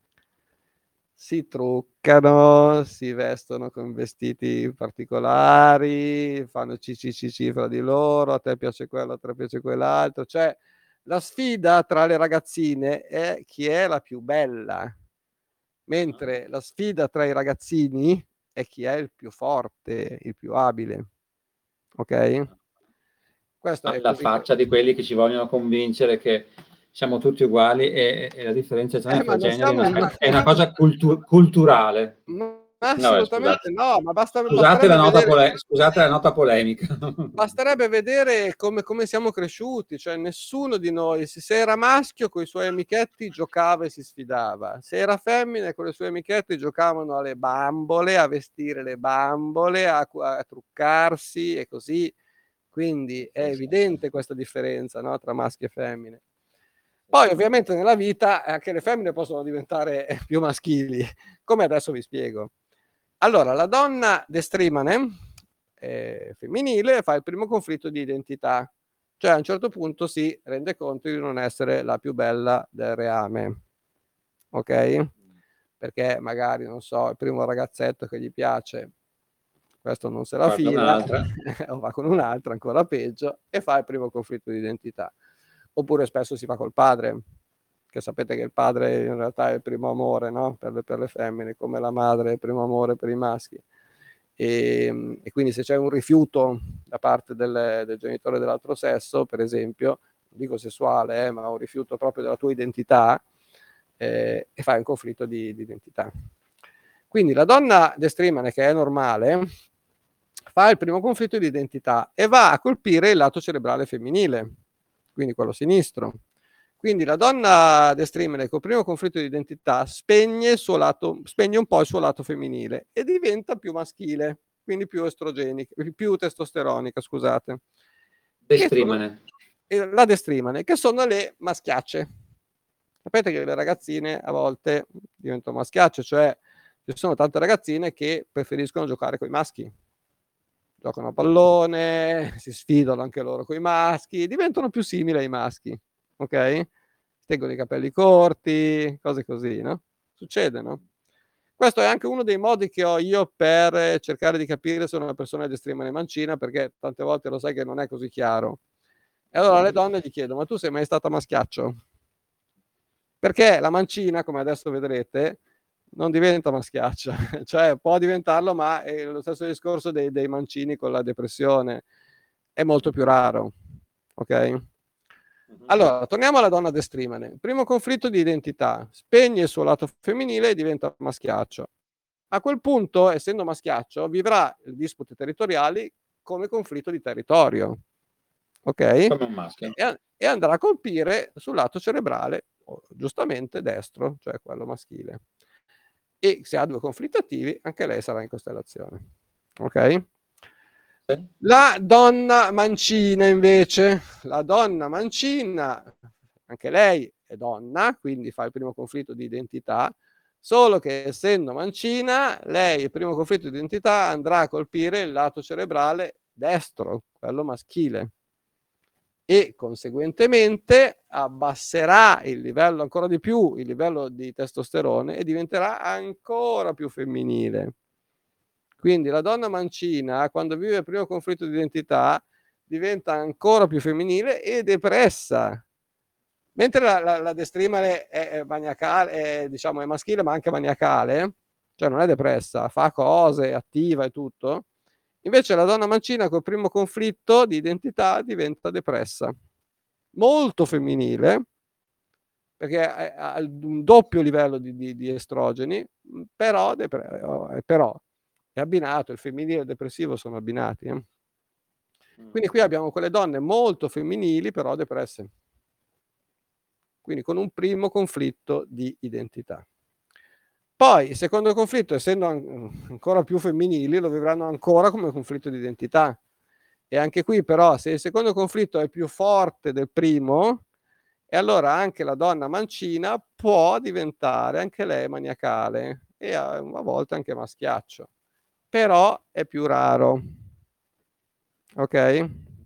Si truccano, si vestono con vestiti particolari, fanno ci ci ci ci fra di loro, a te piace quello, a te piace quell'altro, cioè La sfida tra le ragazzine è chi è la più bella, mentre la sfida tra i ragazzini è chi è il più forte, il più abile. Ok? Questo è La così. faccia di quelli che ci vogliono convincere che siamo tutti uguali e, e la differenziazione Eh, fra ma non generi è siamo, una, ma, è una cosa cultu- culturale. ma No, eh, scusate. assolutamente no, ma basta, Scusate la basterebbe nota, vedere. pole- scusate la nota polemica. Basterebbe vedere come, come siamo cresciuti, cioè nessuno di noi, se, se era maschio con i suoi amichetti giocava e si sfidava, se era femmina con i suoi amichetti giocavano alle bambole, a vestire le bambole, a, a truccarsi e così, quindi è evidente questa differenza, no, tra maschi e femmine. Poi ovviamente nella vita anche le femmine possono diventare più maschili, come adesso vi spiego. Allora, la donna destrimane eh, femminile fa il primo conflitto di identità, cioè a un certo punto si rende conto di non essere la più bella del reame, ok? Perché magari, non so, il primo ragazzetto che gli piace, questo non se la Guarda fila, un'altra. o va con un'altra, ancora peggio, e fa il primo conflitto di identità. Oppure spesso si fa col padre, che sapete che il padre in realtà è il primo amore, no? Per le, per le femmine, come la madre è il primo amore per i maschi. E, e quindi se c'è un rifiuto da parte del, del genitore dell'altro sesso, per esempio, non dico sessuale, eh, ma un rifiuto proprio della tua identità, eh, e fai un conflitto di, di identità. Quindi la donna destrimane, che è normale, fa il primo conflitto di identità e va a colpire il lato cerebrale femminile, quindi quello sinistro. Quindi la donna destrimane col primo conflitto di identità spegne, il suo lato, spegne un po' il suo lato femminile e diventa più maschile, quindi più estrogenica, più testosteronica, scusate. Destrimane. Sono, la destrimane, che sono le maschiacce. Sapete che le ragazzine a volte diventano maschiacce, cioè ci sono tante ragazzine che preferiscono giocare con i maschi. Giocano a pallone, si sfidano anche loro con i maschi, diventano più simili ai maschi, ok? Tengono i capelli corti, cose così, no? Succede, no? Questo è anche uno dei modi che ho io per cercare di capire se una persona è destrimane mancina, perché tante volte lo sai che non è così chiaro. E allora alle donne gli chiedo, ma tu sei mai stata maschiaccio? Perché la mancina, come adesso vedrete, non diventa maschiaccia, cioè può diventarlo, ma è lo stesso discorso dei, dei mancini con la depressione, è molto più raro, ok? Allora, torniamo alla donna destrimane. Primo conflitto di identità, spegne il suo lato femminile e diventa maschiaccio. A quel punto, essendo maschiaccio, vivrà dispute territoriali come conflitto di territorio, ok? Come un maschio. E, e andrà a colpire sul lato cerebrale, giustamente destro, cioè quello maschile. E se ha due conflitti attivi, anche lei sarà in costellazione, ok? La donna mancina invece, la donna mancina, anche lei è donna, quindi fa il primo conflitto di identità, solo che essendo mancina, lei il primo conflitto di identità andrà a colpire il lato cerebrale destro, quello maschile, e conseguentemente abbasserà il livello ancora di più, il livello di testosterone, e diventerà ancora più femminile. Quindi la donna mancina, quando vive il primo conflitto di identità, diventa ancora più femminile e depressa. Mentre la, la, la destrimale è, è maniacale, è, diciamo, è maschile ma anche maniacale, cioè non è depressa, fa cose, è attiva e tutto. Invece la donna mancina col primo conflitto di identità diventa depressa. Molto femminile, perché ha un doppio livello di, di, di estrogeni, però, depre- però è abbinato, il femminile e il depressivo sono abbinati. Eh? Quindi qui abbiamo quelle donne molto femminili, però depresse. Quindi con un primo conflitto di identità. Poi il secondo conflitto, essendo ancora più femminili, lo vivranno ancora come conflitto di identità. E anche qui però, se il secondo conflitto è più forte del primo, e allora anche la donna mancina può diventare anche lei maniacale e a, a volte anche maschiaccio. Però è più raro. Ok?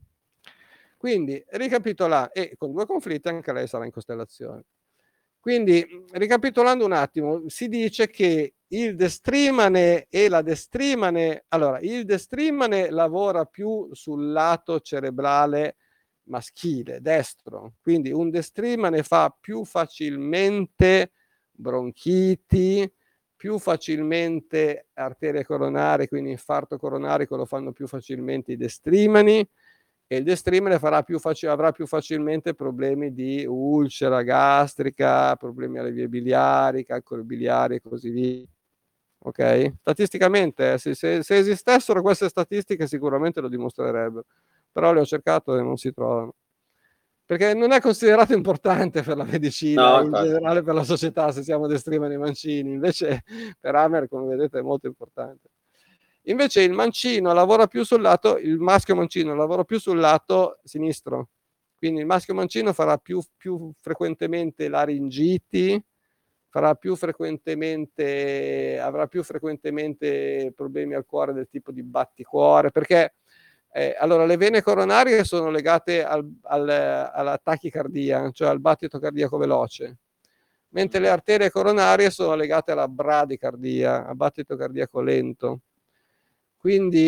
Quindi ricapitolando, e con due conflitti anche lei sarà in costellazione. Quindi, ricapitolando un attimo, si dice che il destrimane e la destrimane, allora, il destrimane lavora più sul lato cerebrale maschile, destro, quindi un destrimane fa più facilmente bronchiti, più facilmente arterie coronari, quindi infarto coronarico lo fanno più facilmente i destrimani, e il destrimane farà più faci- avrà più facilmente problemi di ulcera gastrica, problemi alle vie biliari, calcoli biliari e così via. Ok? Statisticamente, se, se, se esistessero queste statistiche sicuramente lo dimostrerebbero, però le ho cercato e non si trovano. Perché non è considerato importante per la medicina No, e in infatti. generale per la società se siamo destrimani mancini, invece per Hammer, come vedete, è molto importante. Invece il mancino lavora più sul lato, il maschio mancino lavora più sul lato sinistro, quindi il maschio mancino farà più, più frequentemente laringiti, farà più frequentemente, avrà più frequentemente problemi al cuore del tipo di batticuore, perché eh, allora le vene coronarie sono legate al, al, alla tachicardia, cioè al battito cardiaco veloce, mentre le arterie coronarie sono legate alla bradicardia, al battito cardiaco lento. Quindi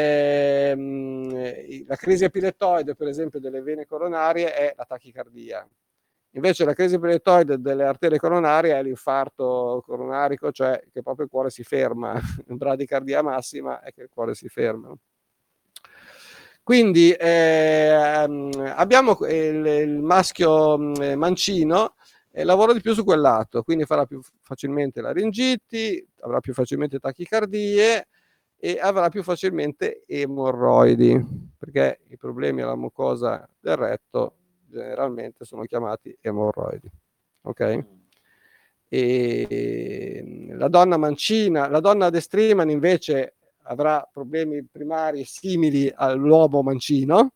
ehm, la crisi epilettoide, per esempio, delle vene coronarie è la tachicardia. Invece la crisi epilettoide delle arterie coronarie è l'infarto coronarico, cioè che proprio il cuore si ferma, bradicardia massima è che il cuore si ferma. Quindi ehm, abbiamo il, il maschio mancino e lavora di più su quel lato, quindi farà più facilmente laringiti, avrà più facilmente tachicardie e avrà più facilmente emorroidi, perché i problemi alla mucosa del retto generalmente sono chiamati emorroidi. Ok? E la donna mancina, la donna destrimane invece avrà problemi primari simili all'uomo mancino,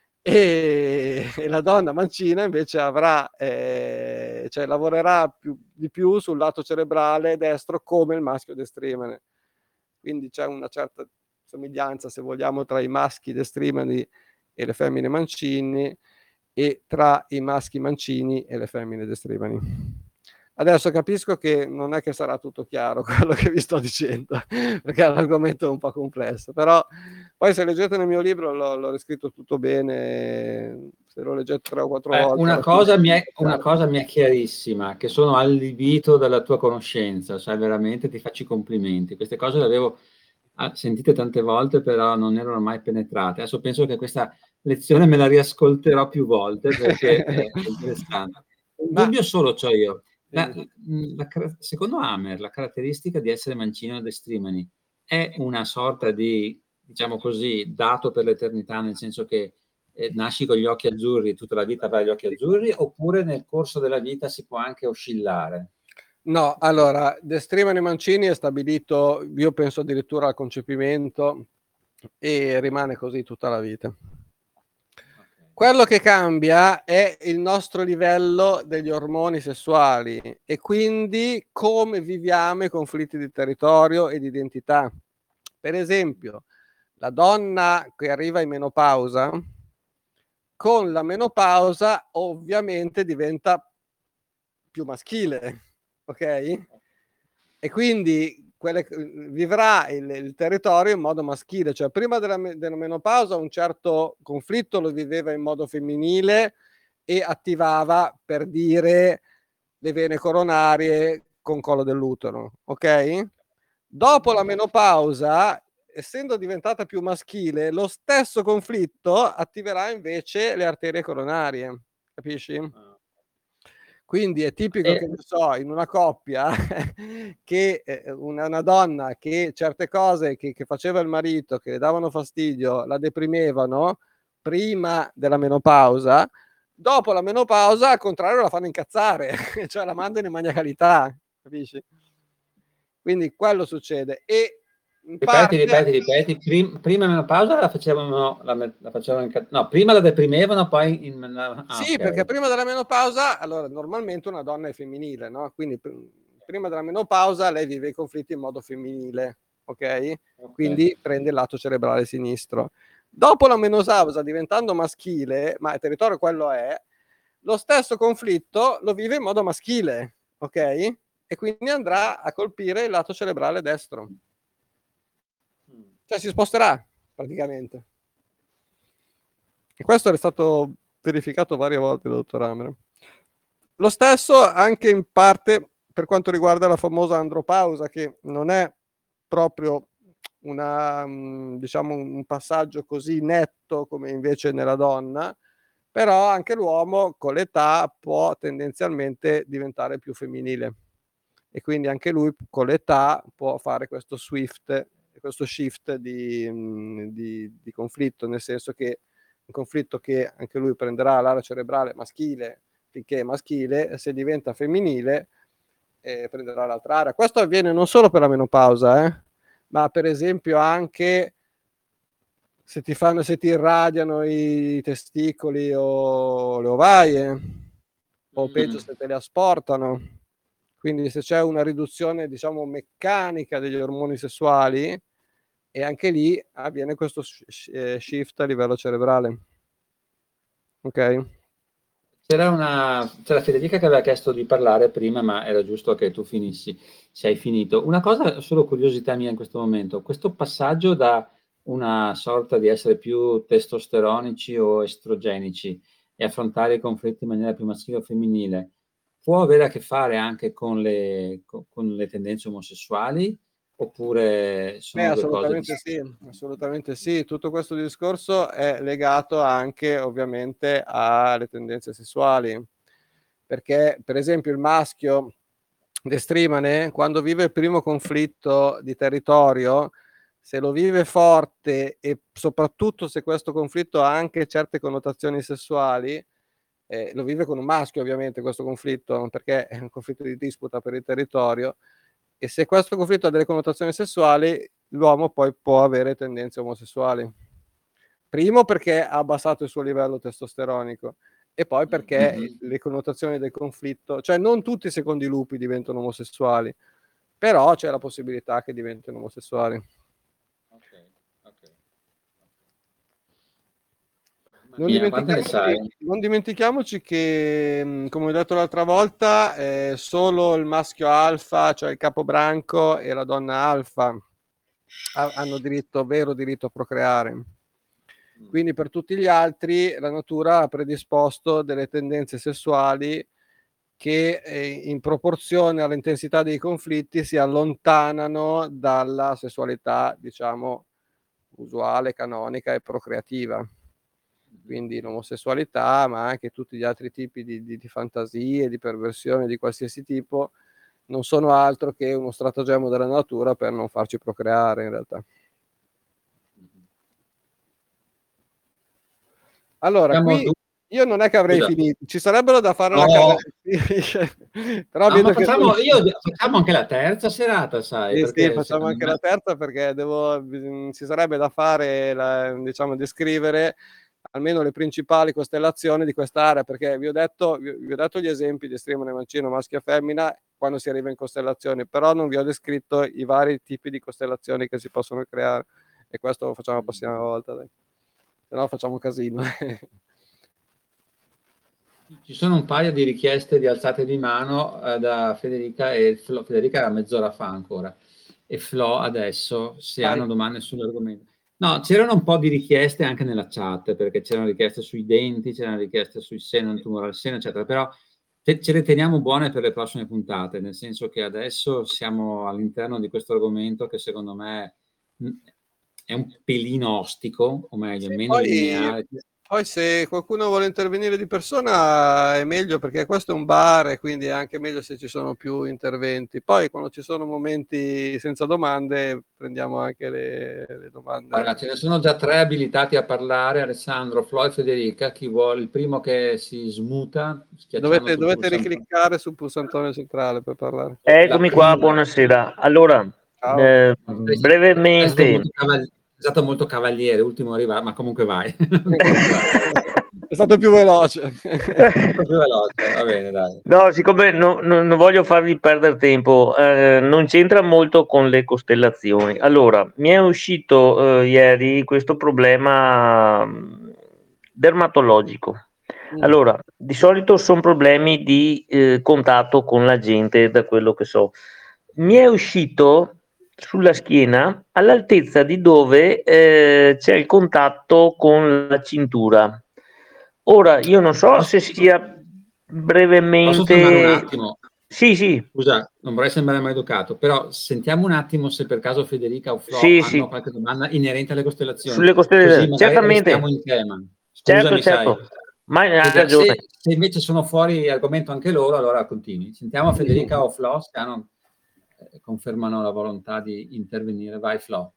e, e la donna mancina invece avrà, eh, cioè lavorerà più, di più sul lato cerebrale destro come il maschio destrimane. Quindi c'è una certa somiglianza, se vogliamo, tra i maschi destrimani e le femmine mancini e tra i maschi mancini e le femmine destrimani. Adesso capisco che non è che sarà tutto chiaro quello che vi sto dicendo, perché l'argomento è un po' complesso, però poi se leggete nel mio libro l'ho, l'ho riscritto tutto bene, se lo leggete tre o quattro Eh, volte. una cosa, mi è, una cosa mi è chiarissima, che sono allibito dalla tua conoscenza, sai, veramente ti faccio i complimenti. Queste cose le avevo ah, sentite tante volte, però non erano mai penetrate. Adesso penso che questa lezione me la riascolterò più volte perché è interessante. Un Ma dubbio solo c'ho io. La, la, secondo Hammer, la caratteristica di essere mancino e destrimani è una sorta di, diciamo così, dato per l'eternità, nel senso che eh, nasci con gli occhi azzurri e tutta la vita avrai gli occhi azzurri, oppure nel corso della vita si può anche oscillare? no, allora, destrimane mancini è stabilito, io penso addirittura al concepimento, e rimane così tutta la vita. Quello che cambia è il nostro livello degli ormoni sessuali e quindi come viviamo i conflitti di territorio e di identità. Per esempio, la donna che arriva in menopausa, con la menopausa ovviamente diventa più maschile, ok? E quindi quelle, vivrà il, il territorio in modo maschile, cioè prima della, della menopausa un certo conflitto lo viveva in modo femminile e attivava, per dire, le vene coronarie con collo dell'utero, ok? Dopo la menopausa, essendo diventata più maschile, lo stesso conflitto attiverà invece le arterie coronarie, capisci? Quindi è tipico che, E, non so, in una coppia che eh, una, una donna che certe cose che, che faceva il marito, che le davano fastidio, la deprimevano prima della menopausa, dopo la menopausa al contrario la fanno incazzare, cioè la mandano in maniacalità, capisci? Quindi quello succede. E in ripeti, parte ripeti, ripeti. Prim, prima menopausa la facevano, la, la facevano in, no, prima la deprimevano, poi in, ah, sì, perché ok. prima della menopausa, allora normalmente una donna è femminile, no? Quindi pr- prima della menopausa lei vive i conflitti in modo femminile, ok? Ok. Quindi prende il lato cerebrale sinistro. Dopo la menopausa, diventando maschile, ma il territorio quello è, lo stesso conflitto lo vive in modo maschile, ok? E quindi andrà a colpire il lato cerebrale destro. Cioè si sposterà praticamente. E questo è stato verificato varie volte dal dottor Hammer. Lo stesso anche in parte per quanto riguarda la famosa andropausa, che non è proprio una, diciamo, un passaggio così netto come invece nella donna, però anche l'uomo con l'età può tendenzialmente diventare più femminile e quindi anche lui con l'età può fare questo swift, questo shift di, di, di conflitto, nel senso che un conflitto che anche lui prenderà l'area cerebrale maschile finché è maschile, se diventa femminile eh, prenderà l'altra area. Questo avviene non solo per la menopausa, eh, ma per esempio anche se ti fanno, se ti irradiano i testicoli o le ovaie, o peggio se te le asportano. Quindi se c'è una riduzione, diciamo, meccanica degli ormoni sessuali, e anche lì avviene questo shift a livello cerebrale. Ok? C'era una, c'era Federica che aveva chiesto di parlare prima, ma era giusto che tu finissi, se hai finito. Una cosa, solo curiosità mia in questo momento, questo passaggio da una sorta di essere più testosteronici o estrogenici e affrontare i conflitti in maniera più maschile o femminile, può avere a che fare anche con le, con le tendenze omosessuali? Oppure sono Beh, due cose assolutamente distinte? sì, assolutamente sì. Tutto questo discorso è legato anche ovviamente alle tendenze sessuali, perché per esempio il maschio destrimane, quando vive il primo conflitto di territorio, se lo vive forte e soprattutto se questo conflitto ha anche certe connotazioni sessuali, eh, lo vive con un maschio ovviamente questo conflitto, perché è un conflitto di disputa per il territorio, e se questo conflitto ha delle connotazioni sessuali, l'uomo poi può avere tendenze omosessuali. Primo perché ha abbassato il suo livello testosteronico e poi perché mm-hmm. le connotazioni del conflitto, cioè non tutti i secondi lupi diventano omosessuali, però c'è la possibilità che diventino omosessuali. Ok, ok. Non dimentichiamoci, non dimentichiamoci che, come ho detto l'altra volta, eh, solo il maschio alfa, cioè il capobranco, e la donna alfa ha, hanno diritto, vero diritto a procreare. Quindi per tutti gli altri la natura ha predisposto delle tendenze sessuali che eh, in proporzione all'intensità dei conflitti si allontanano dalla sessualità, diciamo, usuale, canonica e procreativa. Quindi l'omosessualità, ma anche tutti gli altri tipi di, di, di fantasie, di perversioni di qualsiasi tipo, non sono altro che uno stratagemma della natura per non farci procreare in realtà. Allora, Siamo qui tu... io non è che avrei Scusa. finito, ci sarebbero da fare no. una carretta. Però no, vedo ma facciamo, che... io, facciamo anche la terza serata, sai? Sì, perché sì, facciamo anche me... la terza perché devo, ci sarebbe da fare, la, diciamo, descrivere almeno le principali costellazioni di quest'area, perché vi ho detto, vi, vi ho detto gli esempi di strimone mancino, maschio e femmina quando si arriva in costellazioni, però non vi ho descritto i vari tipi di costellazioni che si possono creare, e questo lo facciamo la prossima volta, dai. Se no facciamo casino. Ci sono un paio di richieste di alzate di mano eh, da Federica, e Flo, Federica era mezz'ora fa ancora, e Flo adesso, se Vai. hanno domande sull'argomento. No, c'erano un po' di richieste anche nella chat, perché c'erano richieste sui denti, c'erano richieste sui seno, il tumore al seno, eccetera, però te, ce le teniamo buone per le prossime puntate, nel senso che adesso siamo all'interno di questo argomento che secondo me è un pelino ostico, o meglio, Sì, meno poi, lineare. poi se qualcuno vuole intervenire di persona è meglio, perché questo è un bar e quindi è anche meglio se ci sono più interventi. Poi quando ci sono momenti senza domande prendiamo anche le, le domande. Guarda, ce ne sono già tre abilitati a parlare: Alessandro, Flo e Federica. Chi vuole, il primo che si smuta, Dovete, sul dovete pulsante. ricliccare sul pulsantone centrale per parlare. Eccomi qua, buonasera. Allora, eh, brevemente... È stato, cavall- è stato molto cavaliere, ultimo arrivato, ma comunque vai. È stato più veloce. più veloce, va bene, dai. No, siccome no, no, non voglio farvi perdere tempo, eh, non c'entra molto con le costellazioni. Allora, mi è uscito eh, ieri questo problema dermatologico. Allora, di solito sono problemi di eh, contatto con la gente, da quello che so. Mi è uscito sulla schiena all'altezza di dove eh, c'è il contatto con la cintura. Ora, io non so Posso, se sia posso fermare un brevemente... attimo? Sì, sì, Scusa, non vorrei sembrare maleducato, però sentiamo un attimo se per caso Federica o Flo sì, hanno sì, qualche domanda inerente alle costellazioni, sulle così costellazioni, magari restiamo certamente, in tema. certo, Scusami, sai. certo, ma hai Vediamo- ragione. Se, se invece sono fuori argomento anche loro, allora continui. Sentiamo Federica o Flo se hanno, eh, confermano la volontà di intervenire. Vai Flo.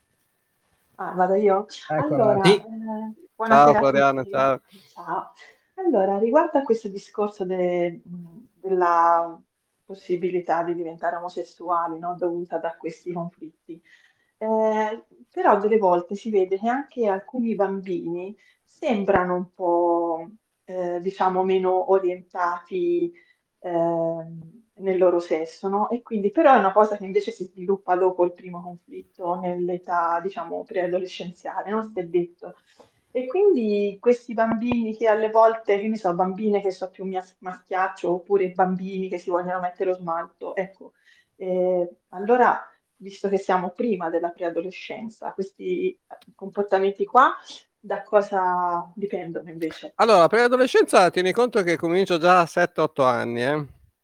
Ah, vado io? Eccola. Allora, Sì. eh, Ciao, buonasera a Floriana, tutti. ciao. Ciao. Allora, riguardo a questo discorso de- della possibilità di diventare omosessuali, no, dovuta da questi conflitti, eh, però delle volte si vede che anche alcuni bambini sembrano un po', eh, diciamo, meno orientati ehm, nel loro sesso, no? E quindi però è una cosa che invece si sviluppa dopo il primo conflitto, nell'età, diciamo, preadolescenziale, no? Si è detto. E quindi questi bambini che alle volte, che ne so, bambine che so più mas- maschiaccio, oppure bambini che si vogliono mettere lo smalto, ecco, eh, allora, visto che siamo prima della preadolescenza, questi comportamenti qua da cosa dipendono invece? Allora, per l'adolescenza tieni conto che comincio già a sette otto anni, eh? Ah,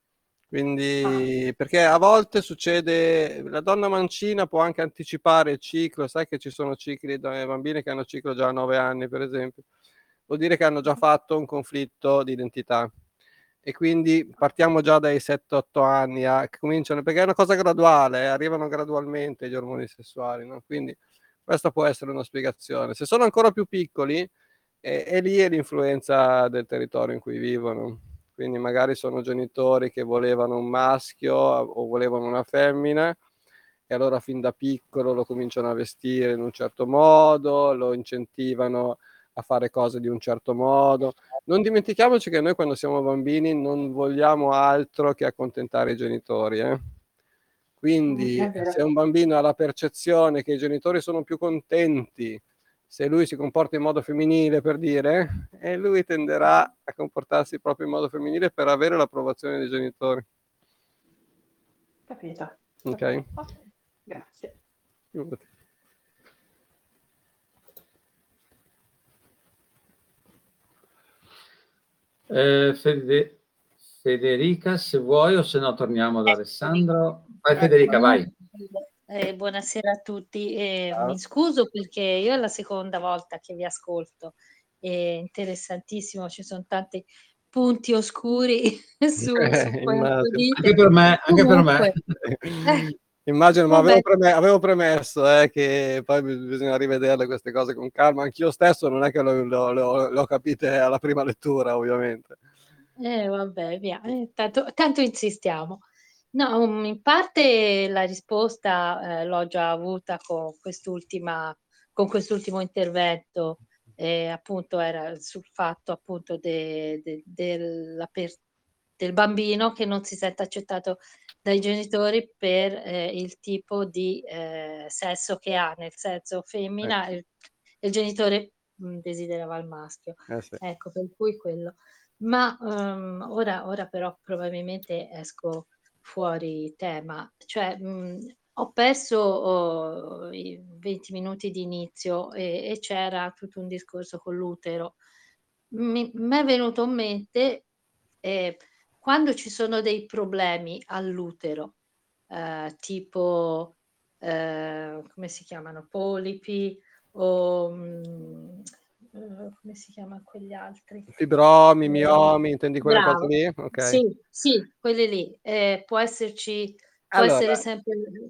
Quindi, perché a volte succede, la donna mancina può anche anticipare il ciclo, sai che ci sono cicli, da- bambini che hanno ciclo già a nove anni, per esempio, vuol dire che hanno già fatto un conflitto di identità. E quindi partiamo già dai sette otto anni, a, che cominciano, perché è una cosa graduale, eh, arrivano gradualmente gli ormoni sessuali, no? Quindi questa può essere una spiegazione. Se sono ancora più piccoli, e, e lì è l'influenza del territorio in cui vivono. Quindi magari sono genitori che volevano un maschio o volevano una femmina e allora fin da piccolo lo cominciano a vestire in un certo modo, lo incentivano a fare cose di un certo modo. Non dimentichiamoci che noi quando siamo bambini non vogliamo altro che accontentare i genitori, eh? mm, Quindi è vero. se un bambino ha la percezione che i genitori sono più contenti se lui si comporta in modo femminile, per dire, e lui tenderà a comportarsi proprio in modo femminile per avere l'approvazione dei genitori. Capito. Ok? Capito. Ok, grazie. Eh, Fede- Federica, se vuoi, o se no torniamo ad Alessandro. Vai Federica, Ecco. vai. Eh, buonasera a tutti. Eh, Ciao. mi scuso perché io è la seconda volta che vi ascolto. È interessantissimo, ci sono tanti punti oscuri su, su quello che Immagino. Anche dite. per me, anche per me. Comunque, eh, Immagino, ma vabbè, avevo, preme- avevo premesso eh, che poi bis- bisogna rivederle queste cose con calma. Anch'io stesso non è che le ho capite alla prima lettura, ovviamente. eh, vabbè, via. Eh, tanto, tanto insistiamo. No, um, in parte la risposta eh, l'ho già avuta con quest'ultima, con quest'ultimo intervento, eh, appunto era sul fatto appunto de- de- della per- del bambino che non si sente accettato dai genitori per eh, il tipo di eh, sesso che ha, nel senso femmina, Ecco. il, il genitore mh, desiderava il maschio. Eh sì. Ecco, per cui quello. Ma ehm, ora, ora però probabilmente esco fuori tema, cioè mh, ho perso oh, i venti minuti di inizio e, e c'era tutto un discorso con l'utero. Mi mi è venuto in mente eh, quando ci sono dei problemi all'utero, eh, tipo eh, come si chiamano? Polipi o mh, eh, come si chiamano quegli altri? Fibromi, Eh, miomi, intendi quelle cose bravo. lì? Ok. Sì, sì, quelle lì. Ehm, può esserci può essere Allora, sempre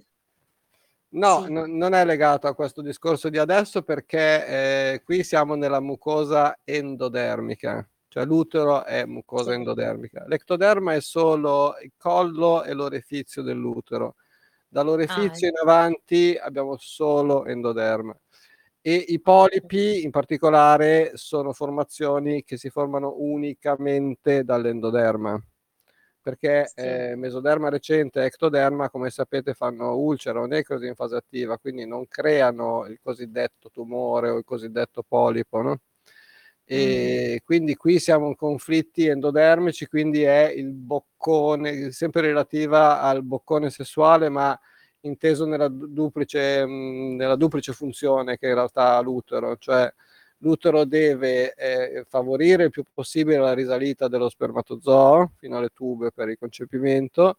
no, sì. no- non è legato a questo discorso di adesso perché eh, qui siamo nella mucosa endodermica, cioè l'utero è mucosa Sì. endodermica. L'ectoderma è solo il collo e l'orifizio dell'utero. Ah, Dall'orifizio in ecco. avanti abbiamo solo endoderma. E i Ah, okay. polipi in particolare sono formazioni che si formano unicamente dall'endoderma perché Sì. eh, mesoderma recente e ectoderma, come sapete, fanno ulcera o necrosi in fase attiva, quindi non creano il cosiddetto tumore o il cosiddetto polipo, no? Mh. E quindi qui siamo in conflitti endodermici, quindi è il boccone, sempre relativa al boccone sessuale, ma inteso nella duplice, mh, nella duplice funzione che in realtà ha l'utero, cioè l'utero deve eh, favorire il più possibile la risalita dello spermatozoo fino alle tube per il concepimento,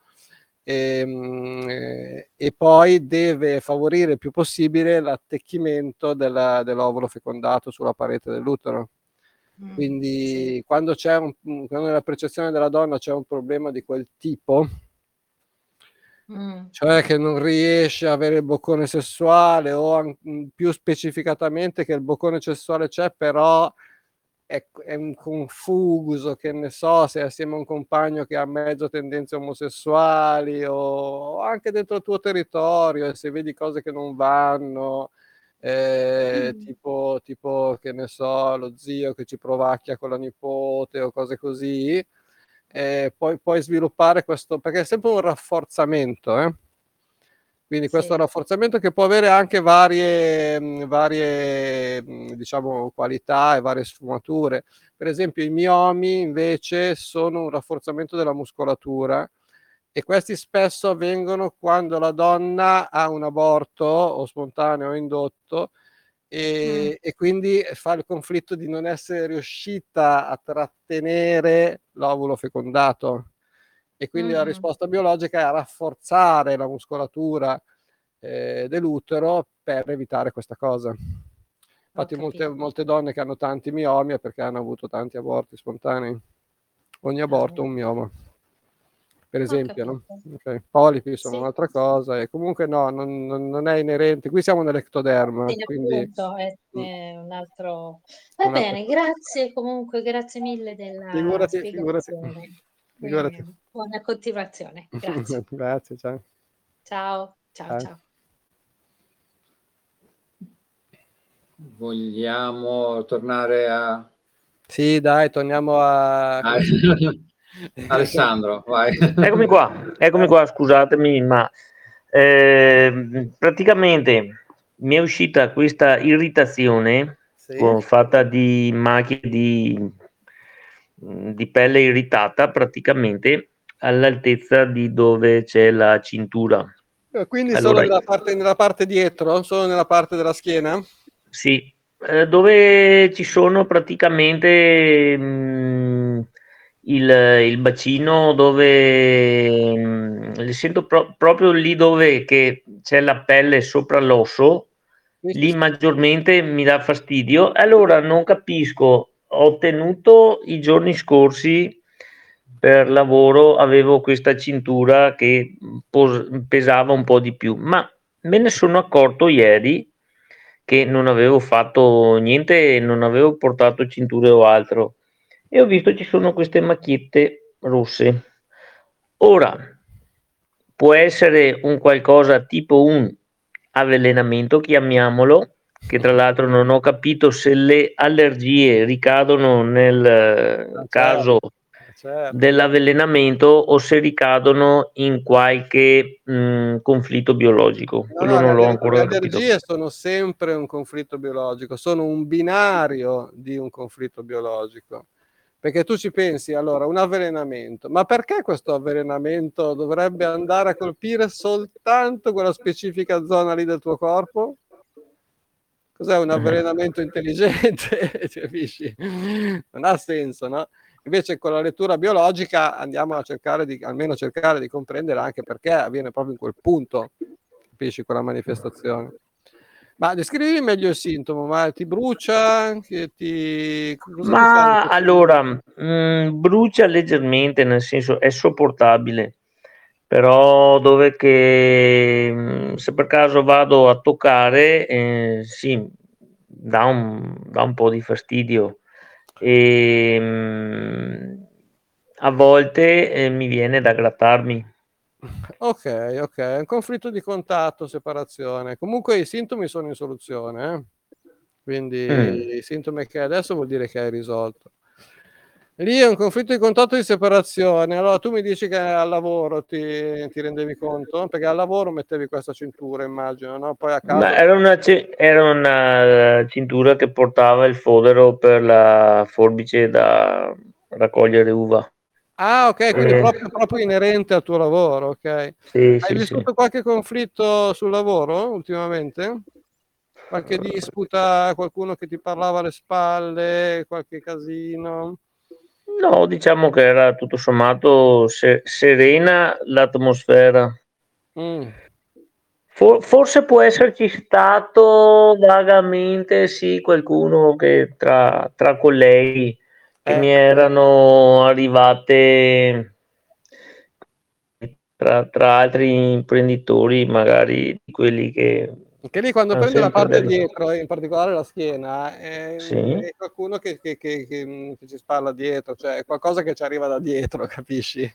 e, e poi deve favorire il più possibile l'attecchimento della, dell'ovulo fecondato sulla parete dell'utero. Mm, Quindi sì. quando c'è un, quando nella percezione della donna c'è un problema di quel tipo, Mm. cioè che non riesce a avere il boccone sessuale, o an- più specificatamente che il boccone sessuale c'è, però è, è un confuso, che ne so, se è assieme a un compagno che ha mezzo tendenze omosessuali, o anche dentro il tuo territorio, e se vedi cose che non vanno, eh, Mm. tipo, tipo, che ne so, lo zio che ci provacchia con la nipote o cose così, eh, puoi, puoi sviluppare questo, perché è sempre un rafforzamento, eh? Quindi questo Sì. rafforzamento che può avere anche varie, mh, varie mh, diciamo, qualità e varie sfumature. Per esempio i miomi invece sono un rafforzamento della muscolatura, e questi spesso avvengono quando la donna ha un aborto, o spontaneo o indotto, Mm. e, e quindi fa il conflitto di non essere riuscita a trattenere l'ovulo fecondato, e quindi la Mhm. risposta biologica è a rafforzare la muscolatura eh, dell'utero per evitare questa cosa. Ho Infatti molte, capito. molte donne che hanno tanti miomi è perché hanno avuto tanti aborti spontanei. Ogni Ah, aborto è un vedi. mioma, per Ho esempio, no? capito. Ok. Polipi sono Sì. un'altra cosa, e comunque no, non, non- non è inerente. Qui siamo nell'ectoderma, Sì, quindi appunto, è, mm, è un altro. Va un'altra bene, cosa. grazie comunque, grazie mille della Figurati, figurati, spiegazione. figurati. Eh, buona continuazione, grazie. Grazie, ciao. Ciao, ciao, Ciao. ciao. Vogliamo tornare a... Sì, dai, torniamo a... a- Alessandro, vai. Eccomi qua, eccomi qua, scusatemi, ma eh, praticamente mi è uscita questa irritazione Sì? oh, fatta di macchie di, di pelle irritata, praticamente all'altezza di dove c'è la cintura. Quindi solo Allora, nella parte, nella parte dietro? Solo nella parte della schiena? sì, eh, dove ci sono praticamente mh, il, il bacino, dove mh, li sento pro- proprio lì dove che c'è la pelle sopra l'osso, Sì, sì, lì sì. maggiormente mi dà fastidio. Allora non capisco, ho tenuto i giorni scorsi per lavoro, avevo questa cintura che pos- pesava un po' di più, ma me ne sono accorto ieri che non avevo fatto niente, non avevo portato cinture o altro, e ho visto ci sono queste macchiette rosse. Ora può essere un qualcosa tipo un avvelenamento, chiamiamolo, che tra l'altro non ho capito se le allergie ricadono nel Ah, eh, certo, caso certo. dell'avvelenamento o se ricadono in qualche mh, conflitto biologico. No, Quello no, le, non l'ho aller- le ancora capito. allergie sono sempre un conflitto biologico, sono un binario di un conflitto biologico. Perché tu ci pensi, allora, un avvelenamento, ma perché questo avvelenamento dovrebbe andare a colpire soltanto quella specifica zona lì del tuo corpo? Cos'è un Mhm. avvelenamento intelligente? Capisci? Non ha senso, no? Invece con la lettura biologica andiamo a cercare di, almeno cercare di comprendere anche perché avviene proprio in quel punto, capisci, quella manifestazione. Ma descrivi meglio il sintomo, ma ti brucia? Che ti... Cosa ti fa in Ma questo momento? allora, mh, brucia leggermente, nel senso è sopportabile, però dove che mh, se per caso vado a toccare, eh, sì, dà un, dà un po' di fastidio, e mh, a volte eh, mi viene da grattarmi. Ok, ok, è un conflitto di contatto, separazione. Comunque i sintomi sono in soluzione, eh? Mm. Quindi i sintomi che hai adesso vuol dire che hai risolto. Lì è un conflitto di contatto di separazione. Allora tu mi dici che al lavoro ti, ti rendevi conto? Perché al lavoro mettevi questa cintura, immagino, no? Poi a Ma casa... era una, ci- era una eh, cintura che portava il fodero per la forbice da raccogliere uva. Ah, ok, quindi Eh, proprio, proprio inerente al tuo lavoro, ok. sì, Hai sì, sì. vissuto qualche conflitto sul lavoro ultimamente? Qualche disputa, qualcuno che ti parlava alle spalle, qualche casino? No, diciamo che era tutto sommato se- serena l'atmosfera. Mm. For- forse può esserci stato vagamente, sì, qualcuno che tra, tra colleghi che Eh, mi eh, erano arrivate tra, tra altri imprenditori, magari di quelli che Anche lì quando hanno prende la sempre parte delle... dietro, e in particolare la schiena, è, Sì, è qualcuno che, che- che- che- che ci spalla dietro, cioè è qualcosa che ci arriva da dietro, capisci?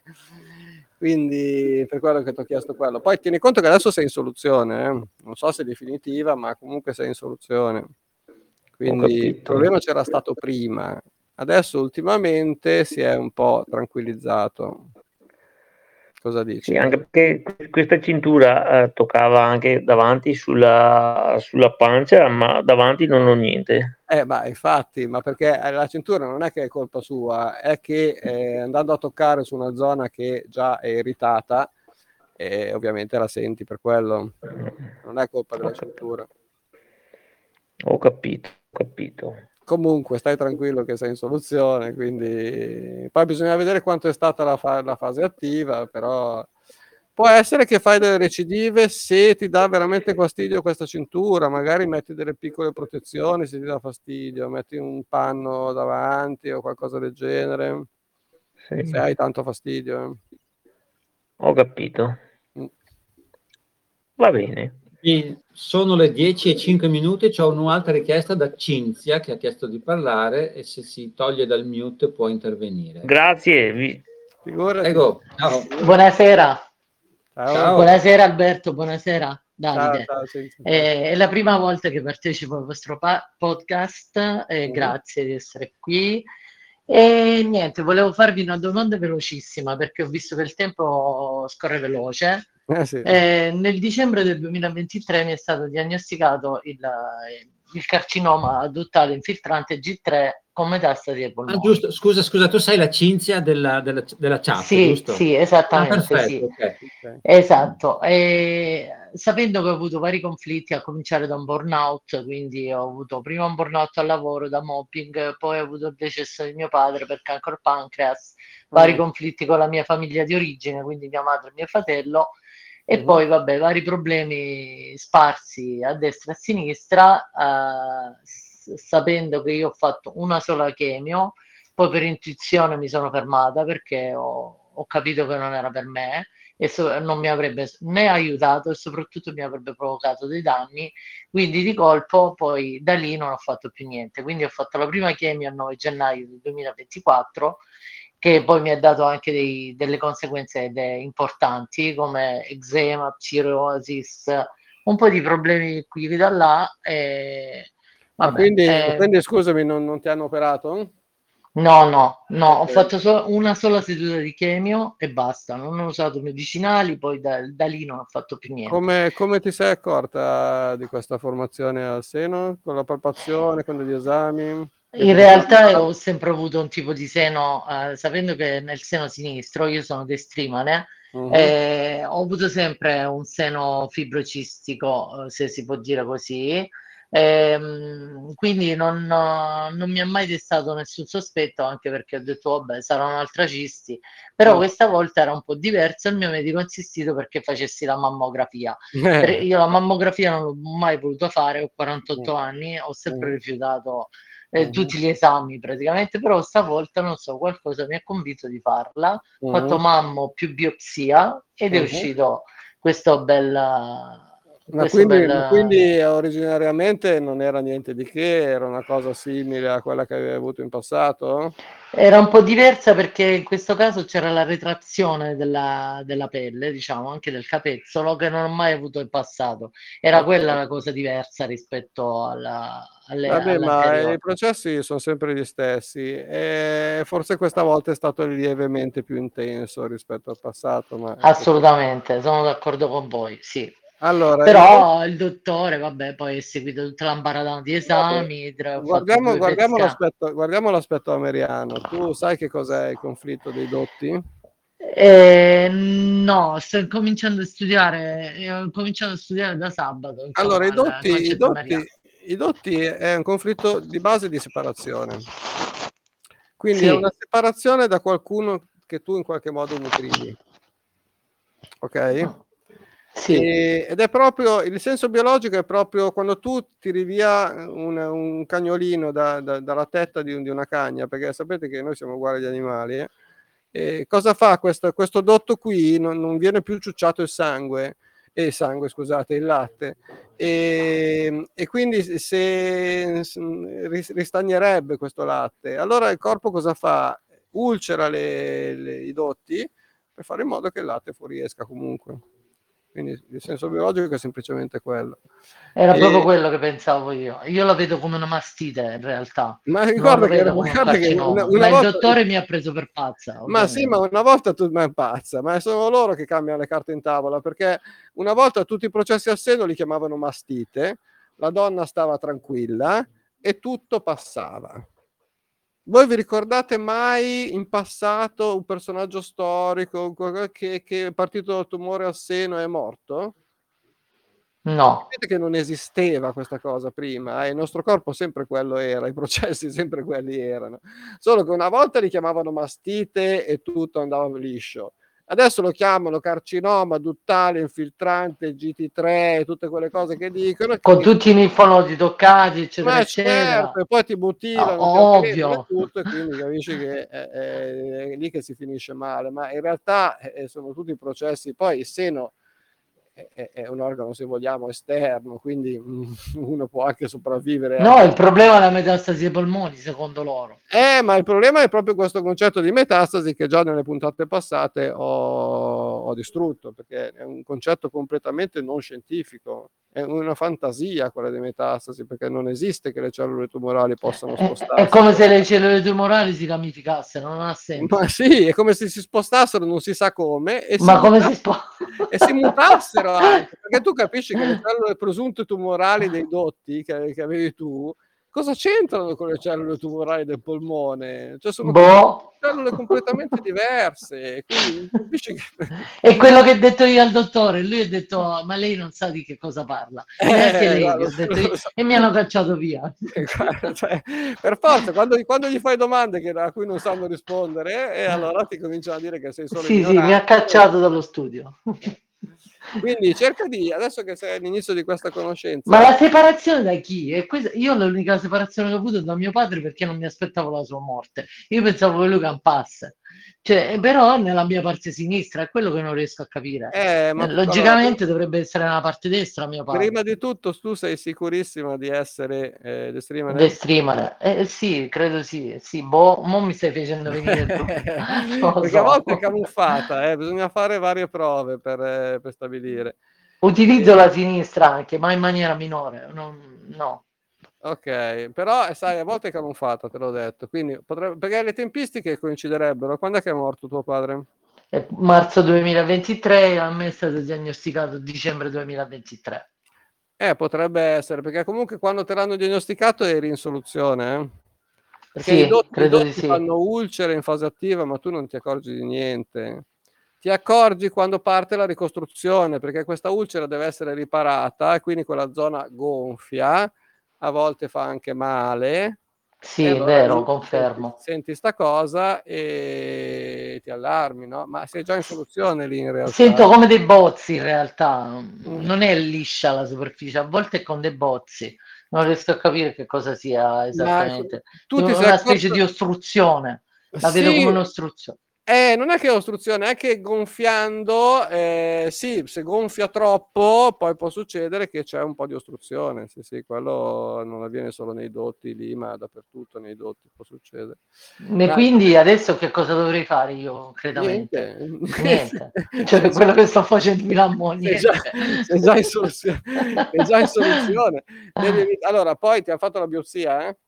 Quindi per quello che ti ho chiesto quello. Poi tieni conto che adesso sei in soluzione, eh. Non so se è definitiva, ma comunque sei in soluzione. ho Quindi il capito. problema c'era stato prima, adesso ultimamente si è un po' tranquillizzato. Cosa dici? Sì, anche perché questa cintura eh, toccava anche davanti sulla, sulla pancia, ma davanti non ho niente. Eh, ma infatti, ma perché eh, la cintura non è che è colpa sua, è che eh, andando a toccare su una zona che già è irritata, eh, ovviamente la senti per quello, non è colpa della Ho capito, cintura. ho capito, ho capito. Comunque stai tranquillo che sei in soluzione, quindi poi bisogna vedere quanto è stata la, fa- la fase attiva, però può essere che fai delle recidive se ti dà veramente fastidio questa cintura, magari metti delle piccole protezioni se ti dà fastidio, metti un panno davanti o qualcosa del genere, Sì, se hai tanto fastidio. ho capito. eh. Mm. Va bene. Sì, sono le dieci e cinque minuti, c'ho un'altra richiesta da Cinzia che ha chiesto di parlare e se si toglie dal mute può intervenire. Grazie. Vi... Figurati. Prego, ciao. Buonasera. Ciao. Ciao. Buonasera Alberto, buonasera Ciao, Davide. ciao, Cinzia. Eh, è la prima volta che partecipo al vostro pa- podcast, e Mhm. grazie di essere qui. E niente, volevo farvi una domanda velocissima perché ho visto che il tempo scorre veloce. Eh sì. Eh, nel dicembre del duemilaventitré mi è stato diagnosticato il, il carcinoma adduttale infiltrante G tre con metastasi ai Ah, polmoni. giusto, scusa, scusa, tu sei la Cinzia della, della, della chat, Sì, giusto? sì, Ah, esattamente, sì. perfetto, ok. Ok. Esatto, e sapendo che ho avuto vari conflitti, a cominciare da un burnout, quindi ho avuto prima un burnout al lavoro da mobbing, poi ho avuto il decesso di mio padre per cancro al pancreas, vari Mm. conflitti con la mia famiglia di origine, quindi mia madre e mio fratello, e Mhm. poi vabbè, vari problemi sparsi a destra e a sinistra, eh, s- sapendo che io ho fatto una sola chemio, poi per intuizione mi sono fermata perché ho, ho capito che non era per me e so- non mi avrebbe né aiutato e soprattutto mi avrebbe provocato dei danni. Quindi di colpo poi da lì non ho fatto più niente. Quindi ho fatto la prima chemio il nove gennaio del duemilaventiquattro, che poi mi ha dato anche dei- delle conseguenze de- importanti come eczema, psoriasis, un po' di problemi qui da là. E, Ma vabbè, quindi, eh, quindi scusami, non, non ti hanno operato? No, no, no, ho Ok. fatto so- una sola seduta di chemio e basta, non ho usato medicinali, poi da, da lì non ho fatto più niente. Come, come ti sei accorta di questa formazione al seno? Con la palpazione, con degli esami? Che In ti dicevo? realtà ho sempre avuto un tipo di seno, eh, sapendo che nel seno sinistro, io sono destrimane, Mhm. eh, ho avuto sempre un seno fibrocistico, eh, se si può dire così. Ehm, quindi non, non mi ha mai destato nessun sospetto, anche perché ho detto, vabbè, sarà un'altra cisti, però Mm. questa volta era un po' diverso. Il mio medico ha insistito perché facessi la mammografia. Per- Eh. io la mammografia non l'ho mai voluto fare, ho quarantotto Mm. anni, ho sempre Mhm. rifiutato eh, Mhm. tutti gli esami praticamente, però stavolta non so, qualcosa mi ha convinto di farla. Ho fatto Mhm. mammo più biopsia ed è Mhm. uscito questo bel, Ma questo quindi, ma bel quindi originariamente non era niente di che, era una cosa simile a quella che avevi avuto in passato? Era un po' diversa perché in questo caso c'era la retrazione della, della pelle, diciamo, anche del capezzolo, che non ho mai avuto in passato. Era Ok. quella la cosa diversa rispetto alla, alle- Vabbè, ma i all'anteriore. processi sono sempre gli stessi e forse questa volta è stato lievemente più intenso rispetto al passato, ma Assolutamente, sono d'accordo con voi, sì. allora io Però il dottore, vabbè, poi è seguito tutta l'ambaradana di vabbè, esami, tre- ho fatto guardiamo, due P E T guardiamo scan. l'aspetto, guardiamo l'aspetto ameriano. Tu sai che cos'è il conflitto dei dotti? Eh, no, sto cominciando a studiare, eh, ho cominciato a studiare da sabato, Allora, i insomma, il dotti, i concetto dotti, americano. i dotti è un conflitto di base di separazione. Quindi Sì. è una separazione da qualcuno che tu in qualche modo nutrivi. Ok? Sì. E- ed è proprio il senso biologico, è proprio quando tu tiri via un, un cagnolino da- da- dalla testa di, un- di una cagna, perché sapete che noi siamo uguali agli animali, eh? E cosa fa questo, questo dotto qui? Non, non viene più ciucciato il sangue, e il sangue, scusate, il latte, e, e quindi se, se ris- ristagnerebbe questo latte. Allora il corpo cosa fa? Ulcera le- le- i dotti per fare in modo che il latte fuoriesca comunque. Quindi il senso biologico è semplicemente quello. Era E- proprio quello che pensavo io. Io la vedo come una mastite in realtà. Ma Non ricorda lo che, vedo come un guarda che una, carcinoma. una Ma il volta... dottore mi ha preso per pazza. Ma sì, ma ovviamente. una volta tu ma è pazza, ma sono loro che cambiano le carte in tavola, perché una volta tutti i processi al seno li chiamavano mastite, la donna stava tranquilla e tutto passava. Voi vi ricordate mai in passato un personaggio storico che, che è partito dal tumore al seno e è morto? No. Sapete che non esisteva questa cosa prima, eh? Il nostro corpo sempre quello era, i processi sempre quelli erano, solo che una volta li chiamavano mastite e tutto andava liscio. Adesso lo chiamano carcinoma duttale infiltrante G T tre, tutte quelle cose che dicono. Con Che... tutti i linfonodi toccati, eccetera, Ma eccetera. certo, e poi ti mutilano, ti Ovvio. operano e tutto, e quindi capisci che è, è, è lì che si finisce male, ma in realtà eh, sono tutti processi. Poi il seno è, è un organo, se vogliamo, esterno, quindi mm, uno può anche sopravvivere. No, anche... il problema è la metastasi ai polmoni, secondo loro. Eh, ma il problema è proprio questo concetto di metastasi che già nelle puntate passate ho, ho distrutto, perché è un concetto completamente non scientifico, è una fantasia quella di metastasi, perché non esiste che le cellule tumorali possano È, spostarsi. è come se le cellule tumorali si ramificassero, non ha senso. Ma sì, è come se si spostassero non si sa come e Ma si, come muta- si può? e si mutassero anche, perché tu capisci che le cellule presunte tumorali dei dotti che, che avevi tu, cosa c'entrano con le cellule tumorali del polmone? Cioè sono Boh. cellule completamente diverse, quindi capisci che... È quello che ho detto io al dottore, lui ha detto ma lei non sa di che cosa parla, neanche Eh, lei, guarda, gli ho detto lo io, so. e mi hanno cacciato via. Guarda, cioè, per forza, quando, quando gli fai domande che, a cui non sanno rispondere, e allora ti cominciano a dire che sei solo Sì, sì, ignorante. mi ha cacciato dallo studio. Quindi cerca di, adesso che sei all'inizio di questa conoscenza... Ma la separazione da chi? E questa, io l'unica separazione che ho avuto è da mio padre perché non mi aspettavo la sua morte. Io pensavo che lui campasse. Cioè, però nella mia parte sinistra è quello che non riesco a capire. Eh, ma Eh, tu- Logicamente allora, dovrebbe essere nella parte destra mio padre. prima di tutto tu sei sicurissima di essere eh, destreamer? Destreamer. Eh, sì, credo sì. Sì, boh, mo mi stai facendo venire il dubbio. Non lo Perché a so. volte è camuffata, eh, bisogna fare varie prove per, eh, per stabilire. Utilizzo Eh, la sinistra anche, ma in maniera minore. Non, no. ok, però eh, sai, a volte è camuffata, te l'ho detto, quindi potrebbe, perché le tempistiche coinciderebbero. Quando è che è morto tuo padre? È marzo duemilaventitré, a me è stato diagnosticato dicembre duemilaventitré. Eh, potrebbe essere, perché comunque quando te l'hanno diagnosticato eri in soluzione, eh? Perché i Sì, dotti, i credo di dotti sì. fanno ulcere in fase attiva, ma tu non ti accorgi di niente. Ti accorgi quando parte la ricostruzione, perché questa ulcera deve essere riparata e quindi quella zona gonfia, a volte fa anche male. Sì, E è allora vero, lì senti, confermo. senti sta cosa e ti allarmi, no? Ma sei già in soluzione lì in realtà. Sento come dei bozzi in realtà, Mm. non è liscia la superficie, a volte è con dei bozzi, non riesco a capire che cosa sia Ma esattamente. tu ti sei Una specie accorto? di ostruzione, la vedo come Sì, un'ostruzione. eh, non è che è ostruzione, è che gonfiando, eh, sì, se gonfia troppo, poi può succedere che c'è un po' di ostruzione. Sì, sì, quello non avviene solo nei dotti lì, ma dappertutto nei dotti può succedere. E Ma quindi adesso che cosa dovrei fare io concretamente? niente, Niente, cioè quello che sto facendo in ammo, sei già, niente. sei già in soluzione. Sei già in soluzione. Devi, allora, poi ti ha fatto la biopsia, eh?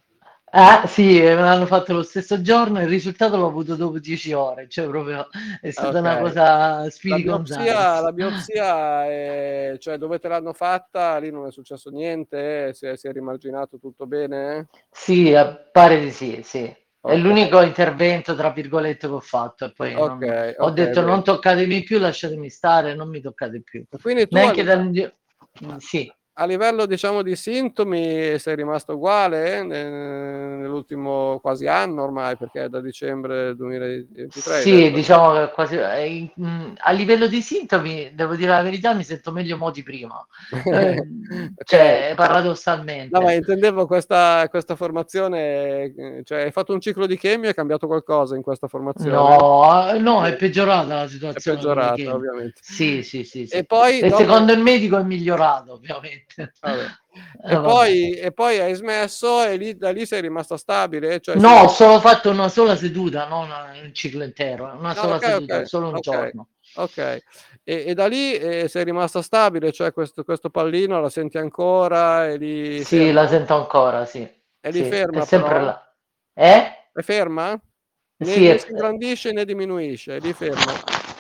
Ah sì, me l'hanno fatto lo stesso giorno e il risultato l'ho avuto dopo dieci ore, cioè proprio è stata una Ok. cosa La Speedy biopsia, Gonzales. la biopsia è, cioè dove te l'hanno fatta, lì non è successo niente, si è, si è rimarginato tutto bene? Sì, eh, pare di sì, sì. È Ok, l'unico intervento, tra virgolette, che ho fatto e poi ok, non- ho ok, detto bene. non toccatemi più, lasciatemi stare, non mi toccate più. Quindi tu Neanche al- dal... Sì. a livello diciamo di sintomi sei rimasto uguale ne- nell'ultimo quasi anno ormai, perché è da dicembre duemilaventitré hai Sì, detto, no? diciamo che quasi eh, in- mh, a livello di sintomi, devo dire la verità, mi sento meglio mo' di prima. Eh, Ok. cioè, No, ma paradossalmente. intendevo questa, questa formazione, eh, cioè hai fatto un ciclo di chemio e è cambiato qualcosa in questa formazione? No, no, è Eh, peggiorata la È situazione con le peggiorata, chemie. ovviamente. Sì, sì, sì, E sì. poi E dopo, secondo il medico è migliorato, ovviamente. vabbè. Eh, E vabbè. poi, e poi hai smesso e lì, da lì sei rimasta stabile? Cioè, No, sì. ho solo fatto una sola seduta, non un ciclo intero, una Ah, sola ok, seduta, ok, solo un ok, giorno. ok. E, e da lì eh, sei rimasta stabile, cioè questo, questo pallino la senti ancora, è lì Sì, ferma? la sento ancora, sì. È lì Sì, è ferma sempre però? là. Eh? È ferma? Né, Sì, né si è- ingrandisce né diminuisce, è lì ferma.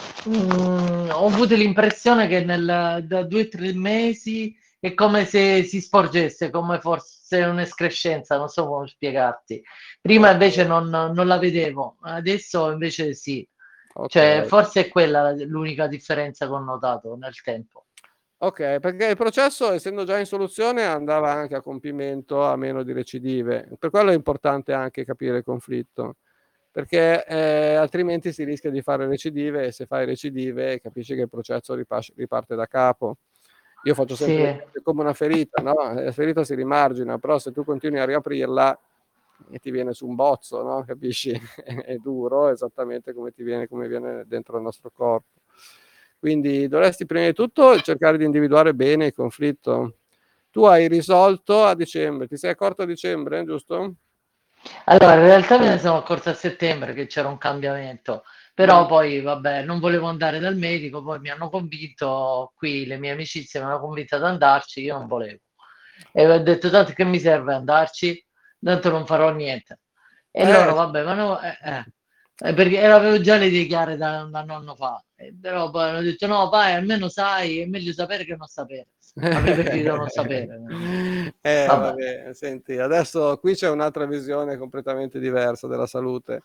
Mm, ho avuto l'impressione che nel, da due o tre mesi è come se si sporgesse, come forse un'escrescenza, non so come spiegarti. Prima Ok, invece non, non la vedevo, adesso invece sì. Cioè, ok. forse è quella l'unica differenza che ho notato nel tempo. Ok, perché il processo, essendo già in soluzione, andava anche a compimento a meno di recidive. Per quello è importante anche capire il conflitto, perché eh, altrimenti si rischia di fare recidive e se fai recidive capisci che il processo ripas- riparte da capo. Io faccio sempre Sì, l'esempio come una ferita, no? La ferita si rimargina, però se tu continui a riaprirla e ti viene su un bozzo, no? Capisci? È duro, esattamente come ti viene, come viene dentro il nostro corpo. Quindi dovresti prima di tutto cercare di individuare bene il conflitto. Tu hai risolto a dicembre, ti sei accorto a dicembre, giusto? allora in realtà me ne sono accorta a settembre che c'era un cambiamento, Mm. però poi vabbè, non volevo andare dal medico, poi mi hanno convinto, qui le mie amicizie mi hanno convinto ad andarci, io non volevo. E ho detto tanto che mi serve andarci, tanto non farò niente. E Eh, loro, vabbè, ma no, eh, eh. Eh, perché avevo già le idee chiare da, da un anno fa, Eh, però poi hanno detto no, vai, almeno sai, è meglio sapere che non sapere. Avrei preferito non sapere. Eh, Vabbè. vabbè, senti, adesso qui c'è un'altra visione completamente diversa della salute.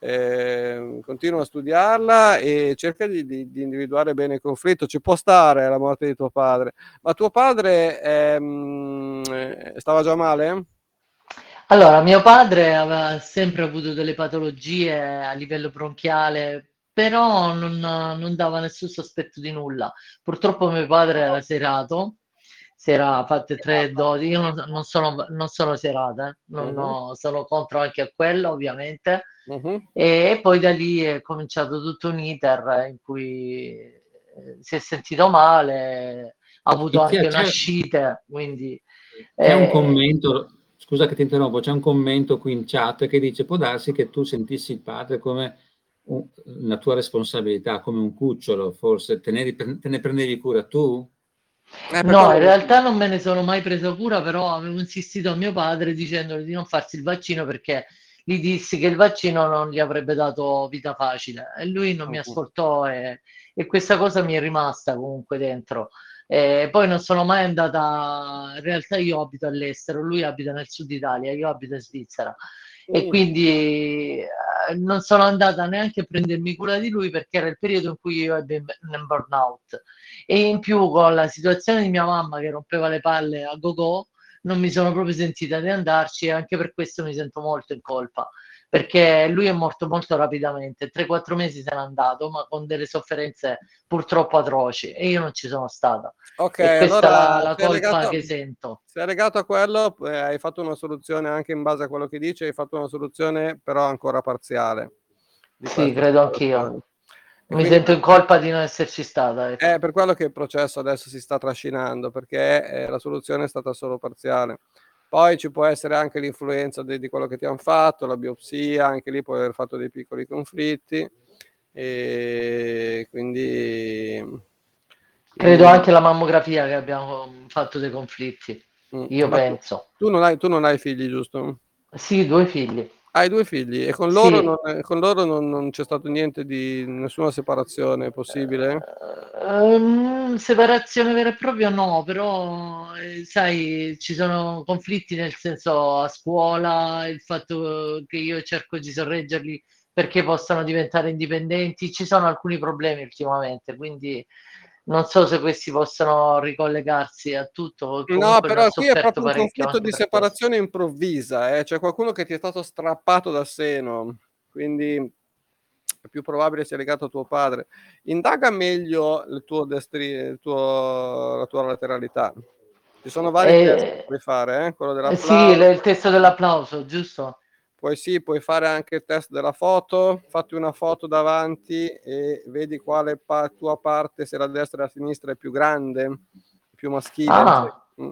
Eh, continua a studiarla e cerca di, di- di individuare bene il conflitto. Ci può stare la morte di tuo padre, ma tuo padre ehm, eh, stava già male? Allora, mio padre aveva sempre avuto delle patologie a livello bronchiale, però non, non dava nessun sospetto di nulla. Purtroppo mio padre era serato, si era fatte tre dosi, io non, non sono, non sono serata, eh, non Mhm, ho- sono contro anche a quello, ovviamente. mhm. E poi da lì è cominciato tutto un iter in cui eh, si è sentito male, ha avuto C'è, anche una c'è- scite, quindi c'è un eh, commento, scusa che ti interrompo, c'è un commento qui in chat che dice: può darsi che tu sentissi il padre come un- una tua responsabilità, come un cucciolo, forse te ne, te ne prendevi cura tu? Eh, per no, quello in che- realtà non me ne sono mai preso cura, però avevo insistito a mio padre dicendogli di non farsi il vaccino perché gli dissi che il vaccino non gli avrebbe dato vita facile e lui non mi Mhm. ascoltò e, e questa cosa mi è rimasta comunque dentro. E poi non sono mai andata, in realtà io abito all'estero, lui abita nel sud Italia, io abito in Svizzera e Mm. quindi eh, non sono andata neanche a prendermi cura di lui perché era il periodo in cui io ebbi un burnout. E in più con la situazione di mia mamma che rompeva le palle a go-go, non mi sono proprio sentita di andarci e anche per questo mi sento molto in colpa, perché lui è morto molto rapidamente, tre quattro mesi se n'è andato, ma con delle sofferenze purtroppo atroci e io non ci sono stata. Ok, E questa è allora la, la se è colpa legato, che sento. se è legato a quello, eh, hai fatto una soluzione anche in base a quello che dice, hai fatto una soluzione però ancora parziale di Sì, questa credo situazione. anch'io. E Mi quindi sento per, in colpa di non esserci stata, è ecco. per quello che il processo adesso si sta trascinando, perché eh, la soluzione è stata solo parziale. Poi ci può essere anche l'influenza di, di quello che ti hanno fatto, la biopsia, anche lì puoi aver fatto dei piccoli conflitti, e quindi... Credo quindi anche la mammografia che abbiamo fatto dei conflitti, mm. io Ma tu, penso. tu non hai, tu non hai figli, giusto? Sì, due figli. Hai due figli e con loro non, Sì, eh, con loro non, non c'è stato niente di nessuna separazione possibile? Ehm, separazione vera e propria no, però eh, sai, ci sono conflitti nel senso a scuola, il fatto che io cerco di sorreggerli perché possano diventare indipendenti, ci sono alcuni problemi ultimamente, quindi non so se questi possono ricollegarsi a tutto, No, comunque ne però ho qui è sofferto proprio un parecchio conflitto anche di per questo. separazione improvvisa, eh? C'è qualcuno che ti è stato strappato dal seno, quindi è più probabile sia legato a tuo padre. Indaga meglio il tuo destri, il tuo, la tua lateralità. Ci sono vari test che Eh, puoi fare, eh? Quello eh sì, dell'applauso. il il testo dell'applauso, giusto? Poi sì, puoi fare anche il test della foto, fatti una foto davanti e vedi quale pa- tua parte, se la destra o la sinistra è più grande, più maschile. Ah, Mm.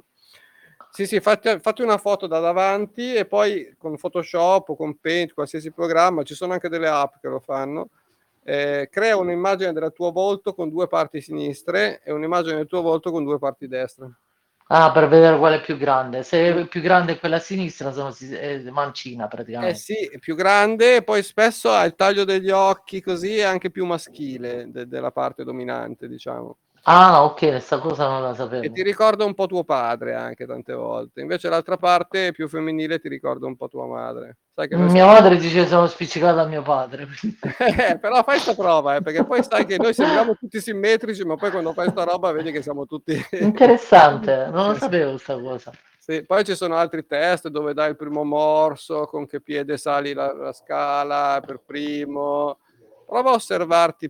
Sì, sì, fatti, fatti una foto da davanti e poi con Photoshop o con Paint, qualsiasi programma, ci sono anche delle app che lo fanno, eh, crea un'immagine del tuo volto con due parti sinistre e un'immagine del tuo volto con due parti destre. ah, per vedere quale è più grande. Se Mm. è più grande è quella a sinistra, sono si- è mancina Eh praticamente. sì, è più grande, poi spesso ha il taglio degli occhi così, è anche più maschile de- della parte dominante, diciamo. Ah, ok, questa cosa non la E sapevo. ti ricorda un po' tuo padre anche tante volte. Invece l'altra parte più femminile ti ricorda un po' tua madre. Sai che noi Mia siamo... madre dice che sono spiccicato a mio padre. Eh, però fai sta prova, eh, perché poi sai che noi sembriamo tutti simmetrici, ma poi quando fai sta roba vedi che siamo tutti... Interessante, non lo Sì, sì. sapevo questa cosa. Sì, poi ci sono altri test dove dai il primo morso, con che piede sali la, la scala per primo. Prova a osservarti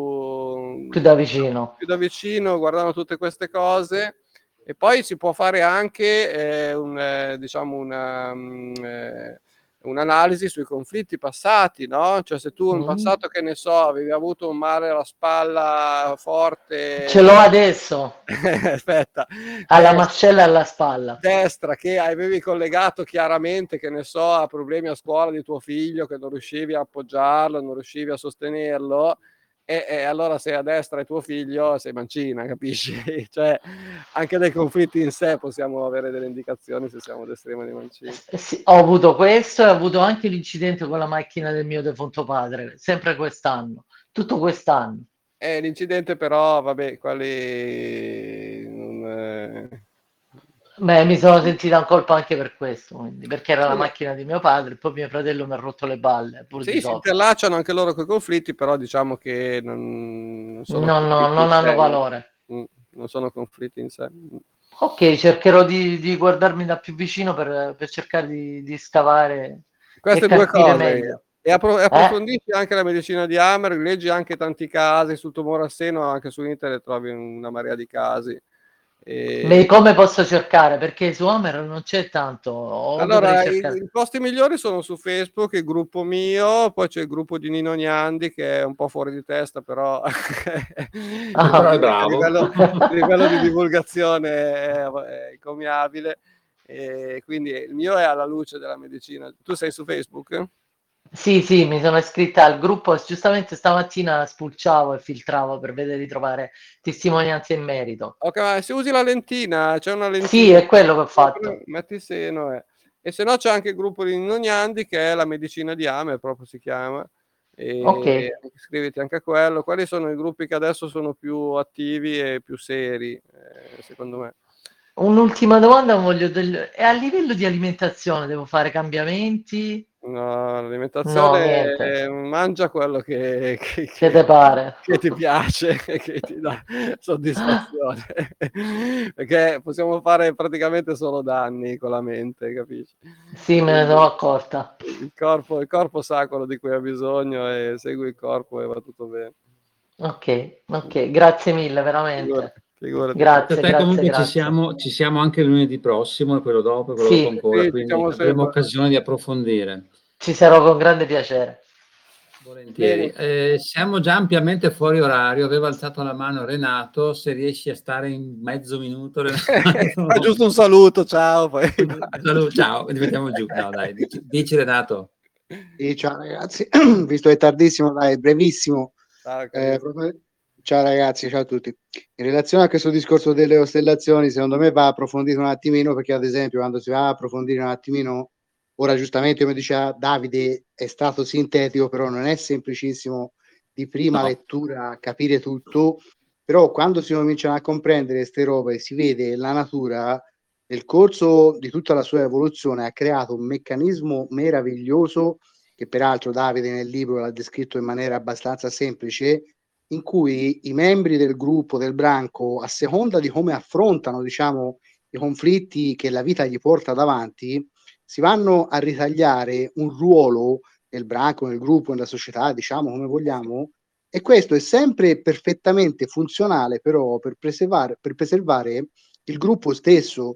più, Più da vicino. più da vicino, guardando tutte queste cose. E poi si può fare anche eh, un, eh, diciamo una, mm, eh, un'analisi sui conflitti passati, no? Cioè se tu in Mm. passato, che ne so, avevi avuto un male alla spalla forte... Ce l'ho adesso, Aspetta, alla destra, mascella e alla spalla. destra, che avevi collegato chiaramente, che ne so, a problemi a scuola di tuo figlio, che non riuscivi a appoggiarlo, non riuscivi a sostenerlo, e, e allora sei a destra e tuo figlio sei mancina, capisci? Cioè, anche dai conflitti in sé possiamo avere delle indicazioni se siamo destri o di mancini. Eh sì, ho avuto questo e ho avuto anche l'incidente con la macchina del mio defunto padre, sempre quest'anno, tutto quest'anno. Eh, l'incidente però, vabbè, quelli... non, eh, Beh, mi sono sentita in colpa anche per questo, quindi, perché era la sì, no. macchina di mio padre, e poi mio fratello mi ha rotto le balle, pure di Sì, si sopra. interlacciano anche loro con i conflitti, però diciamo che non, non sono No, no, conflitti in non hanno sé, no? valore. Mm, non sono conflitti in sé. Ok, cercherò di, di guardarmi da più vicino per, per cercare di, di scavare e Queste due capire cose. meglio. E appro- e Eh? approfondisci anche la medicina di Hammer, leggi anche tanti casi sul tumore al seno, anche su internet trovi una marea di casi. Beh, E... come posso cercare? Perché su Homer non c'è tanto, o dovrei Allora, i, cercare. i posti migliori sono su Facebook, il gruppo mio, poi c'è il gruppo di Nino Gnandi che è un po' fuori di testa, però il Però è Ah. bravo. livello, il livello di divulgazione è, è encomiabile. E quindi il mio è alla luce della medicina. Tu sei su Facebook? Sì, sì, mi sono iscritta al gruppo e giustamente stamattina spulciavo e filtravo per vedere di trovare testimonianze in merito. Ok, ma se usi la lentina, c'è una Sì, lentina è quello che ho sopra, fatto. metti seno eh. E se no c'è anche il gruppo di Nino Gnandi che è la medicina di Hammer, proprio si chiama. Ok. E iscriviti anche a quello. Quali sono i gruppi che adesso sono più attivi e più seri, eh, secondo me? Un'ultima domanda, voglio del... e a livello di alimentazione devo fare cambiamenti? No, No, niente. l'alimentazione, mangia quello che, che, Che che- te pare? che ti piace e che ti dà soddisfazione. Perché possiamo fare praticamente solo danni con la mente, capisci? Sì, me ne sono Quindi accorta. il corpo, il corpo sa quello di cui ha bisogno e segui il corpo e va tutto bene. Ok, ok, grazie mille, Figurati, veramente. figurati. Per Grazie, te grazie, comunque ci grazie. siamo, ci siamo anche lunedì prossimo e quello dopo, e quello dopo Sì, ancora, Sì, ci quindi siamo avremo sempre. occasione di approfondire. ci sarò con grande piacere. Volentieri. Bene. Eh, siamo già ampiamente fuori orario, avevo alzato la mano Renato, se riesci a stare in mezzo minuto, Fai Renato. giusto un saluto, ciao. Poi Saluto, ciao, ti mettiamo giù. No, dai, dici, dici Renato. Sì, ciao ragazzi, visto che è tardissimo, dai, brevissimo. Ciao, Eh, carino. proprio- ciao ragazzi, ciao a tutti. In relazione a questo discorso delle ostellazioni, secondo me va approfondito un attimino, perché ad esempio quando si va a approfondire un attimino, ora giustamente come diceva Davide, è stato sintetico, però non è semplicissimo di prima No. lettura capire tutto, però quando si cominciano a comprendere queste robe, si vede la natura nel corso di tutta la sua evoluzione ha creato un meccanismo meraviglioso che peraltro Davide nel libro l'ha descritto in maniera abbastanza semplice, in cui i membri del gruppo, del branco, a seconda di come affrontano, diciamo, i conflitti che la vita gli porta davanti, si vanno a ritagliare un ruolo nel branco, nel gruppo, nella società, diciamo come vogliamo, e questo è sempre perfettamente funzionale però per preservare, per preservare il gruppo stesso.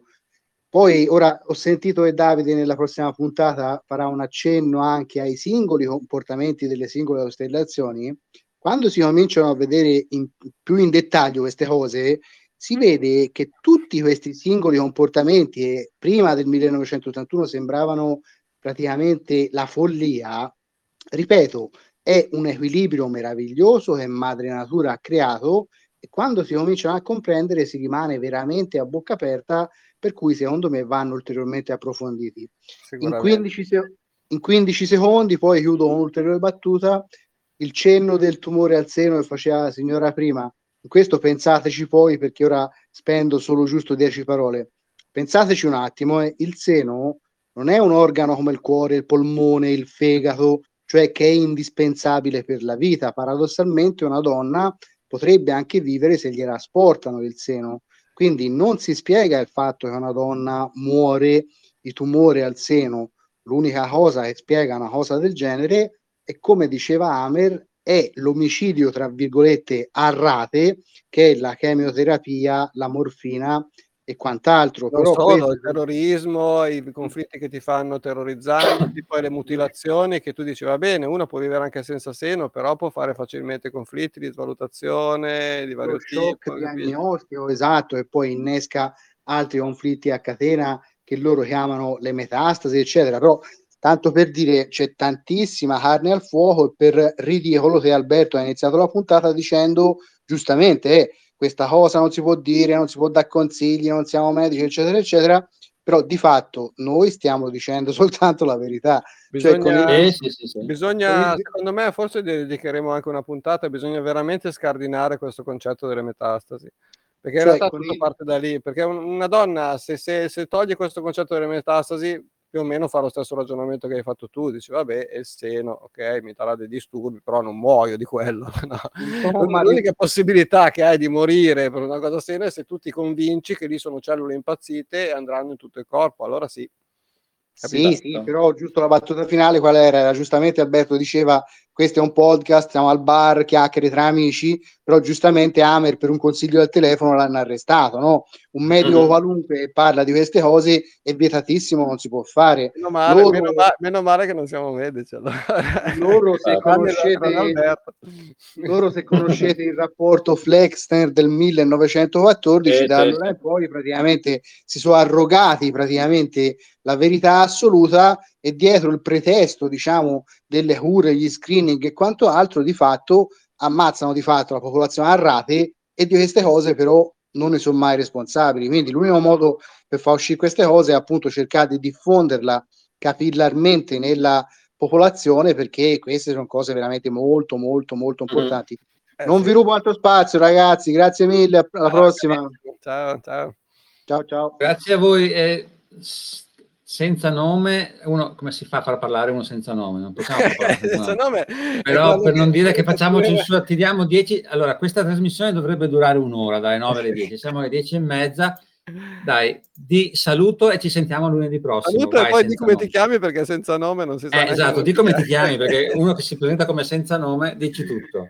Poi ora ho sentito che Davide nella prossima puntata farà un accenno anche ai singoli comportamenti delle singole costellazioni. Quando si cominciano a vedere in, più in dettaglio queste cose, si vede che tutti questi singoli comportamenti, che prima del millenovecentottantuno sembravano praticamente la follia, ripeto, è un equilibrio meraviglioso che Madre Natura ha creato, e quando si cominciano a comprendere si rimane veramente a bocca aperta, per cui secondo me vanno ulteriormente approfonditi. In quindici, se- in quindici secondi, poi chiudo con un'ulteriore battuta, il cenno del tumore al seno che faceva la signora prima, in questo pensateci poi, perché ora spendo solo giusto dieci parole. Pensateci un attimo, eh, il seno non è un organo come il cuore, il polmone, il fegato, cioè che è indispensabile per la vita. Paradossalmente una donna potrebbe anche vivere se gliela asportano il seno. Quindi non si spiega il fatto che una donna muore di tumore al seno. L'unica cosa che spiega una cosa del genere è, come diceva Amer, è l'omicidio tra virgolette a rate, che è la chemioterapia, la morfina e quant'altro. Non Però solo, questo... il terrorismo, i conflitti che ti fanno terrorizzanti, poi le mutilazioni che tu dici va bene, uno può vivere anche senza seno, però può fare facilmente conflitti di svalutazione di vario lo shock tipo, capisci? diagnostico, esatto, e poi innesca altri conflitti a catena che loro chiamano le metastasi, eccetera. Però, tanto per dire, c'è tantissima carne al fuoco, e per ridicolo che Alberto ha iniziato la puntata dicendo giustamente eh, questa cosa non si può dire, non si può dare consigli, non siamo medici, eccetera, eccetera. Però di fatto noi stiamo dicendo soltanto la verità. Cioè, con Bisogna, il... Sì, sì, sì, sì. bisogna con il- secondo me, forse dedicheremo anche una puntata, bisogna veramente scardinare questo concetto delle metastasi, perché in cioè, realtà con tutto il- parte da lì, perché un- una donna se, se, se toglie questo concetto delle metastasi più o meno fa lo stesso ragionamento che hai fatto tu, dici vabbè è il seno, ok, mi darà dei disturbi, però non muoio di quello. No. Insomma, L'unica possibilità che hai di morire per una cosa seria è se tu ti convinci che lì sono cellule impazzite e andranno in tutto il corpo, allora sì. Capito? sì, sì, però giusto la battuta finale qual era? Era giustamente Alberto diceva questo è un podcast, siamo al bar, chiacchiere tra amici, però giustamente Amer per un consiglio al telefono l'hanno arrestato, no? Un medico Mm-hmm. qualunque che parla di queste cose è vietatissimo, non si può fare. Meno male, Loro, meno, ma- meno male che non siamo medici. Allora. loro se Tranne la- tranne conoscete... Alberto. Loro se conoscete il rapporto Flexner del millenovecentoquattordici, Sì, da sì, allora sì. in poi praticamente si sono arrogati praticamente la verità assoluta, e dietro il pretesto, diciamo, delle cure, gli screening e quanto altro, di fatto ammazzano di fatto la popolazione a rate, e di queste cose però non ne sono mai responsabili. Quindi l'unico modo per far uscire queste cose è appunto cercare di diffonderla capillarmente nella popolazione, perché queste sono cose veramente molto molto molto importanti. Eh, Non sì. vi rubo altro spazio, ragazzi, grazie mille, alla Ah, prossima. ciao, ciao. Ciao ciao. Grazie a voi. Eh, s- senza nome, uno come si fa a far parlare uno senza nome? Non possiamo far parlare senza Senza nome. nome è Però quello per non dire che che facciamo dire- censura, ti diamo dieci. Allora, questa trasmissione dovrebbe durare un'ora, dalle nove alle dieci. Siamo alle dieci e mezza. Dai, di saluto e ci sentiamo lunedì prossimo. Saluto e Vai, poi di senza come ti nome. chiami, perché senza nome non si sa Eh, neanche esatto, come di ti come ti chiami. chiami, perché uno che si presenta come senza nome, dici tutto.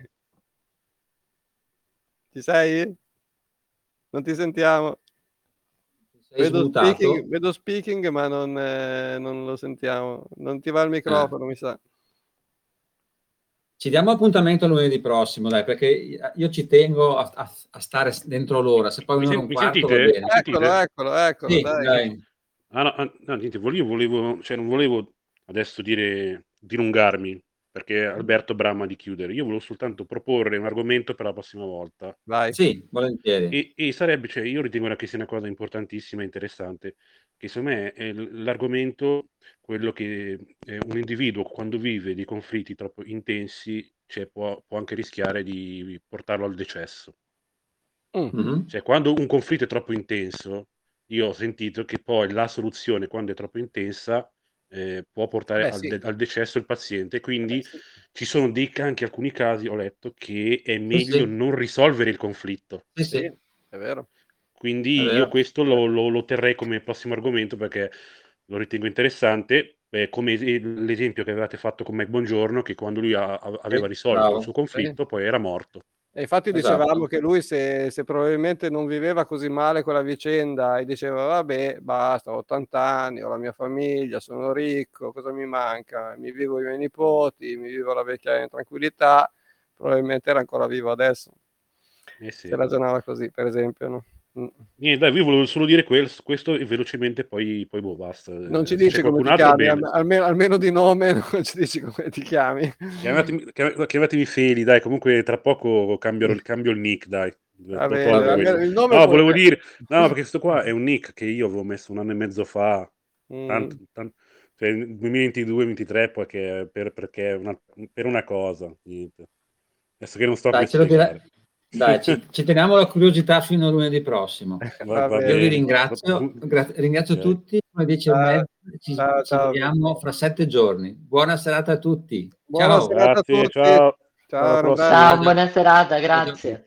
Ci sei? Non ti sentiamo. Sei Vedo smutato. speaking, vedo speaking ma non, eh, non lo sentiamo. Non ti va il Ah. microfono, mi sa. Ci diamo appuntamento lunedì prossimo, dai, perché io ci tengo a, a- a stare dentro l'ora. Se poi Mi, un'ora e sen- un mi quarto va sentite? bene. Mi Eccolo, sentite? eccolo, eccolo, Sì, dai. dai. Ah, no, ah, no, niente, io volevo, cioè non volevo adesso dire dilungarmi perché Alberto brama di chiudere. Io volevo soltanto proporre un argomento per la prossima volta. Vai. Sì, volentieri. E, e sarebbe, cioè, io ritengo che sia una cosa importantissima e interessante, che secondo me è l- l'argomento, quello che eh, un individuo quando vive dei conflitti troppo intensi, cioè, può, può anche rischiare di portarlo al decesso. Mm. Mhm. Cioè, quando un conflitto è troppo intenso, io ho sentito che poi la soluzione, quando è troppo intensa, eh, può portare Beh, al, sì. de- al decesso il paziente, quindi Beh, sì. ci sono dei, anche alcuni casi, ho letto, che è Sì, meglio sì, non risolvere il conflitto. sì, Sì, sì, è vero. è Quindi io vero. questo lo, lo- lo terrei come prossimo argomento perché lo ritengo interessante, eh, come es- l'esempio che avevate fatto con Mike Bongiorno, che quando lui ha- a- aveva Sì, risolto il bravo. suo Sì. conflitto poi era morto. E infatti Esatto. dicevamo che lui se, se probabilmente non viveva così male quella vicenda e diceva vabbè basta, ho ottanta anni, ho la mia famiglia, sono ricco, cosa mi manca? Mi vivo i miei nipoti, mi vivo la vecchia in tranquillità, probabilmente era ancora vivo adesso. Eh sì. Se ragionava così, per esempio, no? Mm. Niente, dai, io volevo solo dire quel- questo e velocemente poi, poi boh, basta. Non ci Eh, se c'è dici come qualcun ti altro, chiami, bene. alme- almeno, almeno di nome non ci dici come ti chiami. Chiamatemi, chiam- chiamatemi Feli, dai, comunque tra poco cambierò il- cambio il nick, dai. Va To- bene, Tolgo bene. almeno questo. il nome No, puoi volevo mettere. dire, no, perché questo qua è un nick che io avevo messo un anno e mezzo fa, Mm. tanto, tan- cioè nel duemilaventidue ventitré, perché, per, perché una, per una cosa, niente. Adesso che non sto Dai, come ce lo direi. spiegare. Dai, ci, ci teniamo la curiosità fino a lunedì prossimo. Va, Va va Io vi bene. bene. ringrazio, gra- ringrazio Ok. tutti, alle dieci e Ciao, mezza ci, ciao, ci ciao. vediamo fra sette giorni. Buona serata a tutti. Buona Ciao. serata a Grazie, tutti. ciao. Ciao, Alla un abbraccio. prossima. Ciao, buona serata, Ciao, ciao. grazie.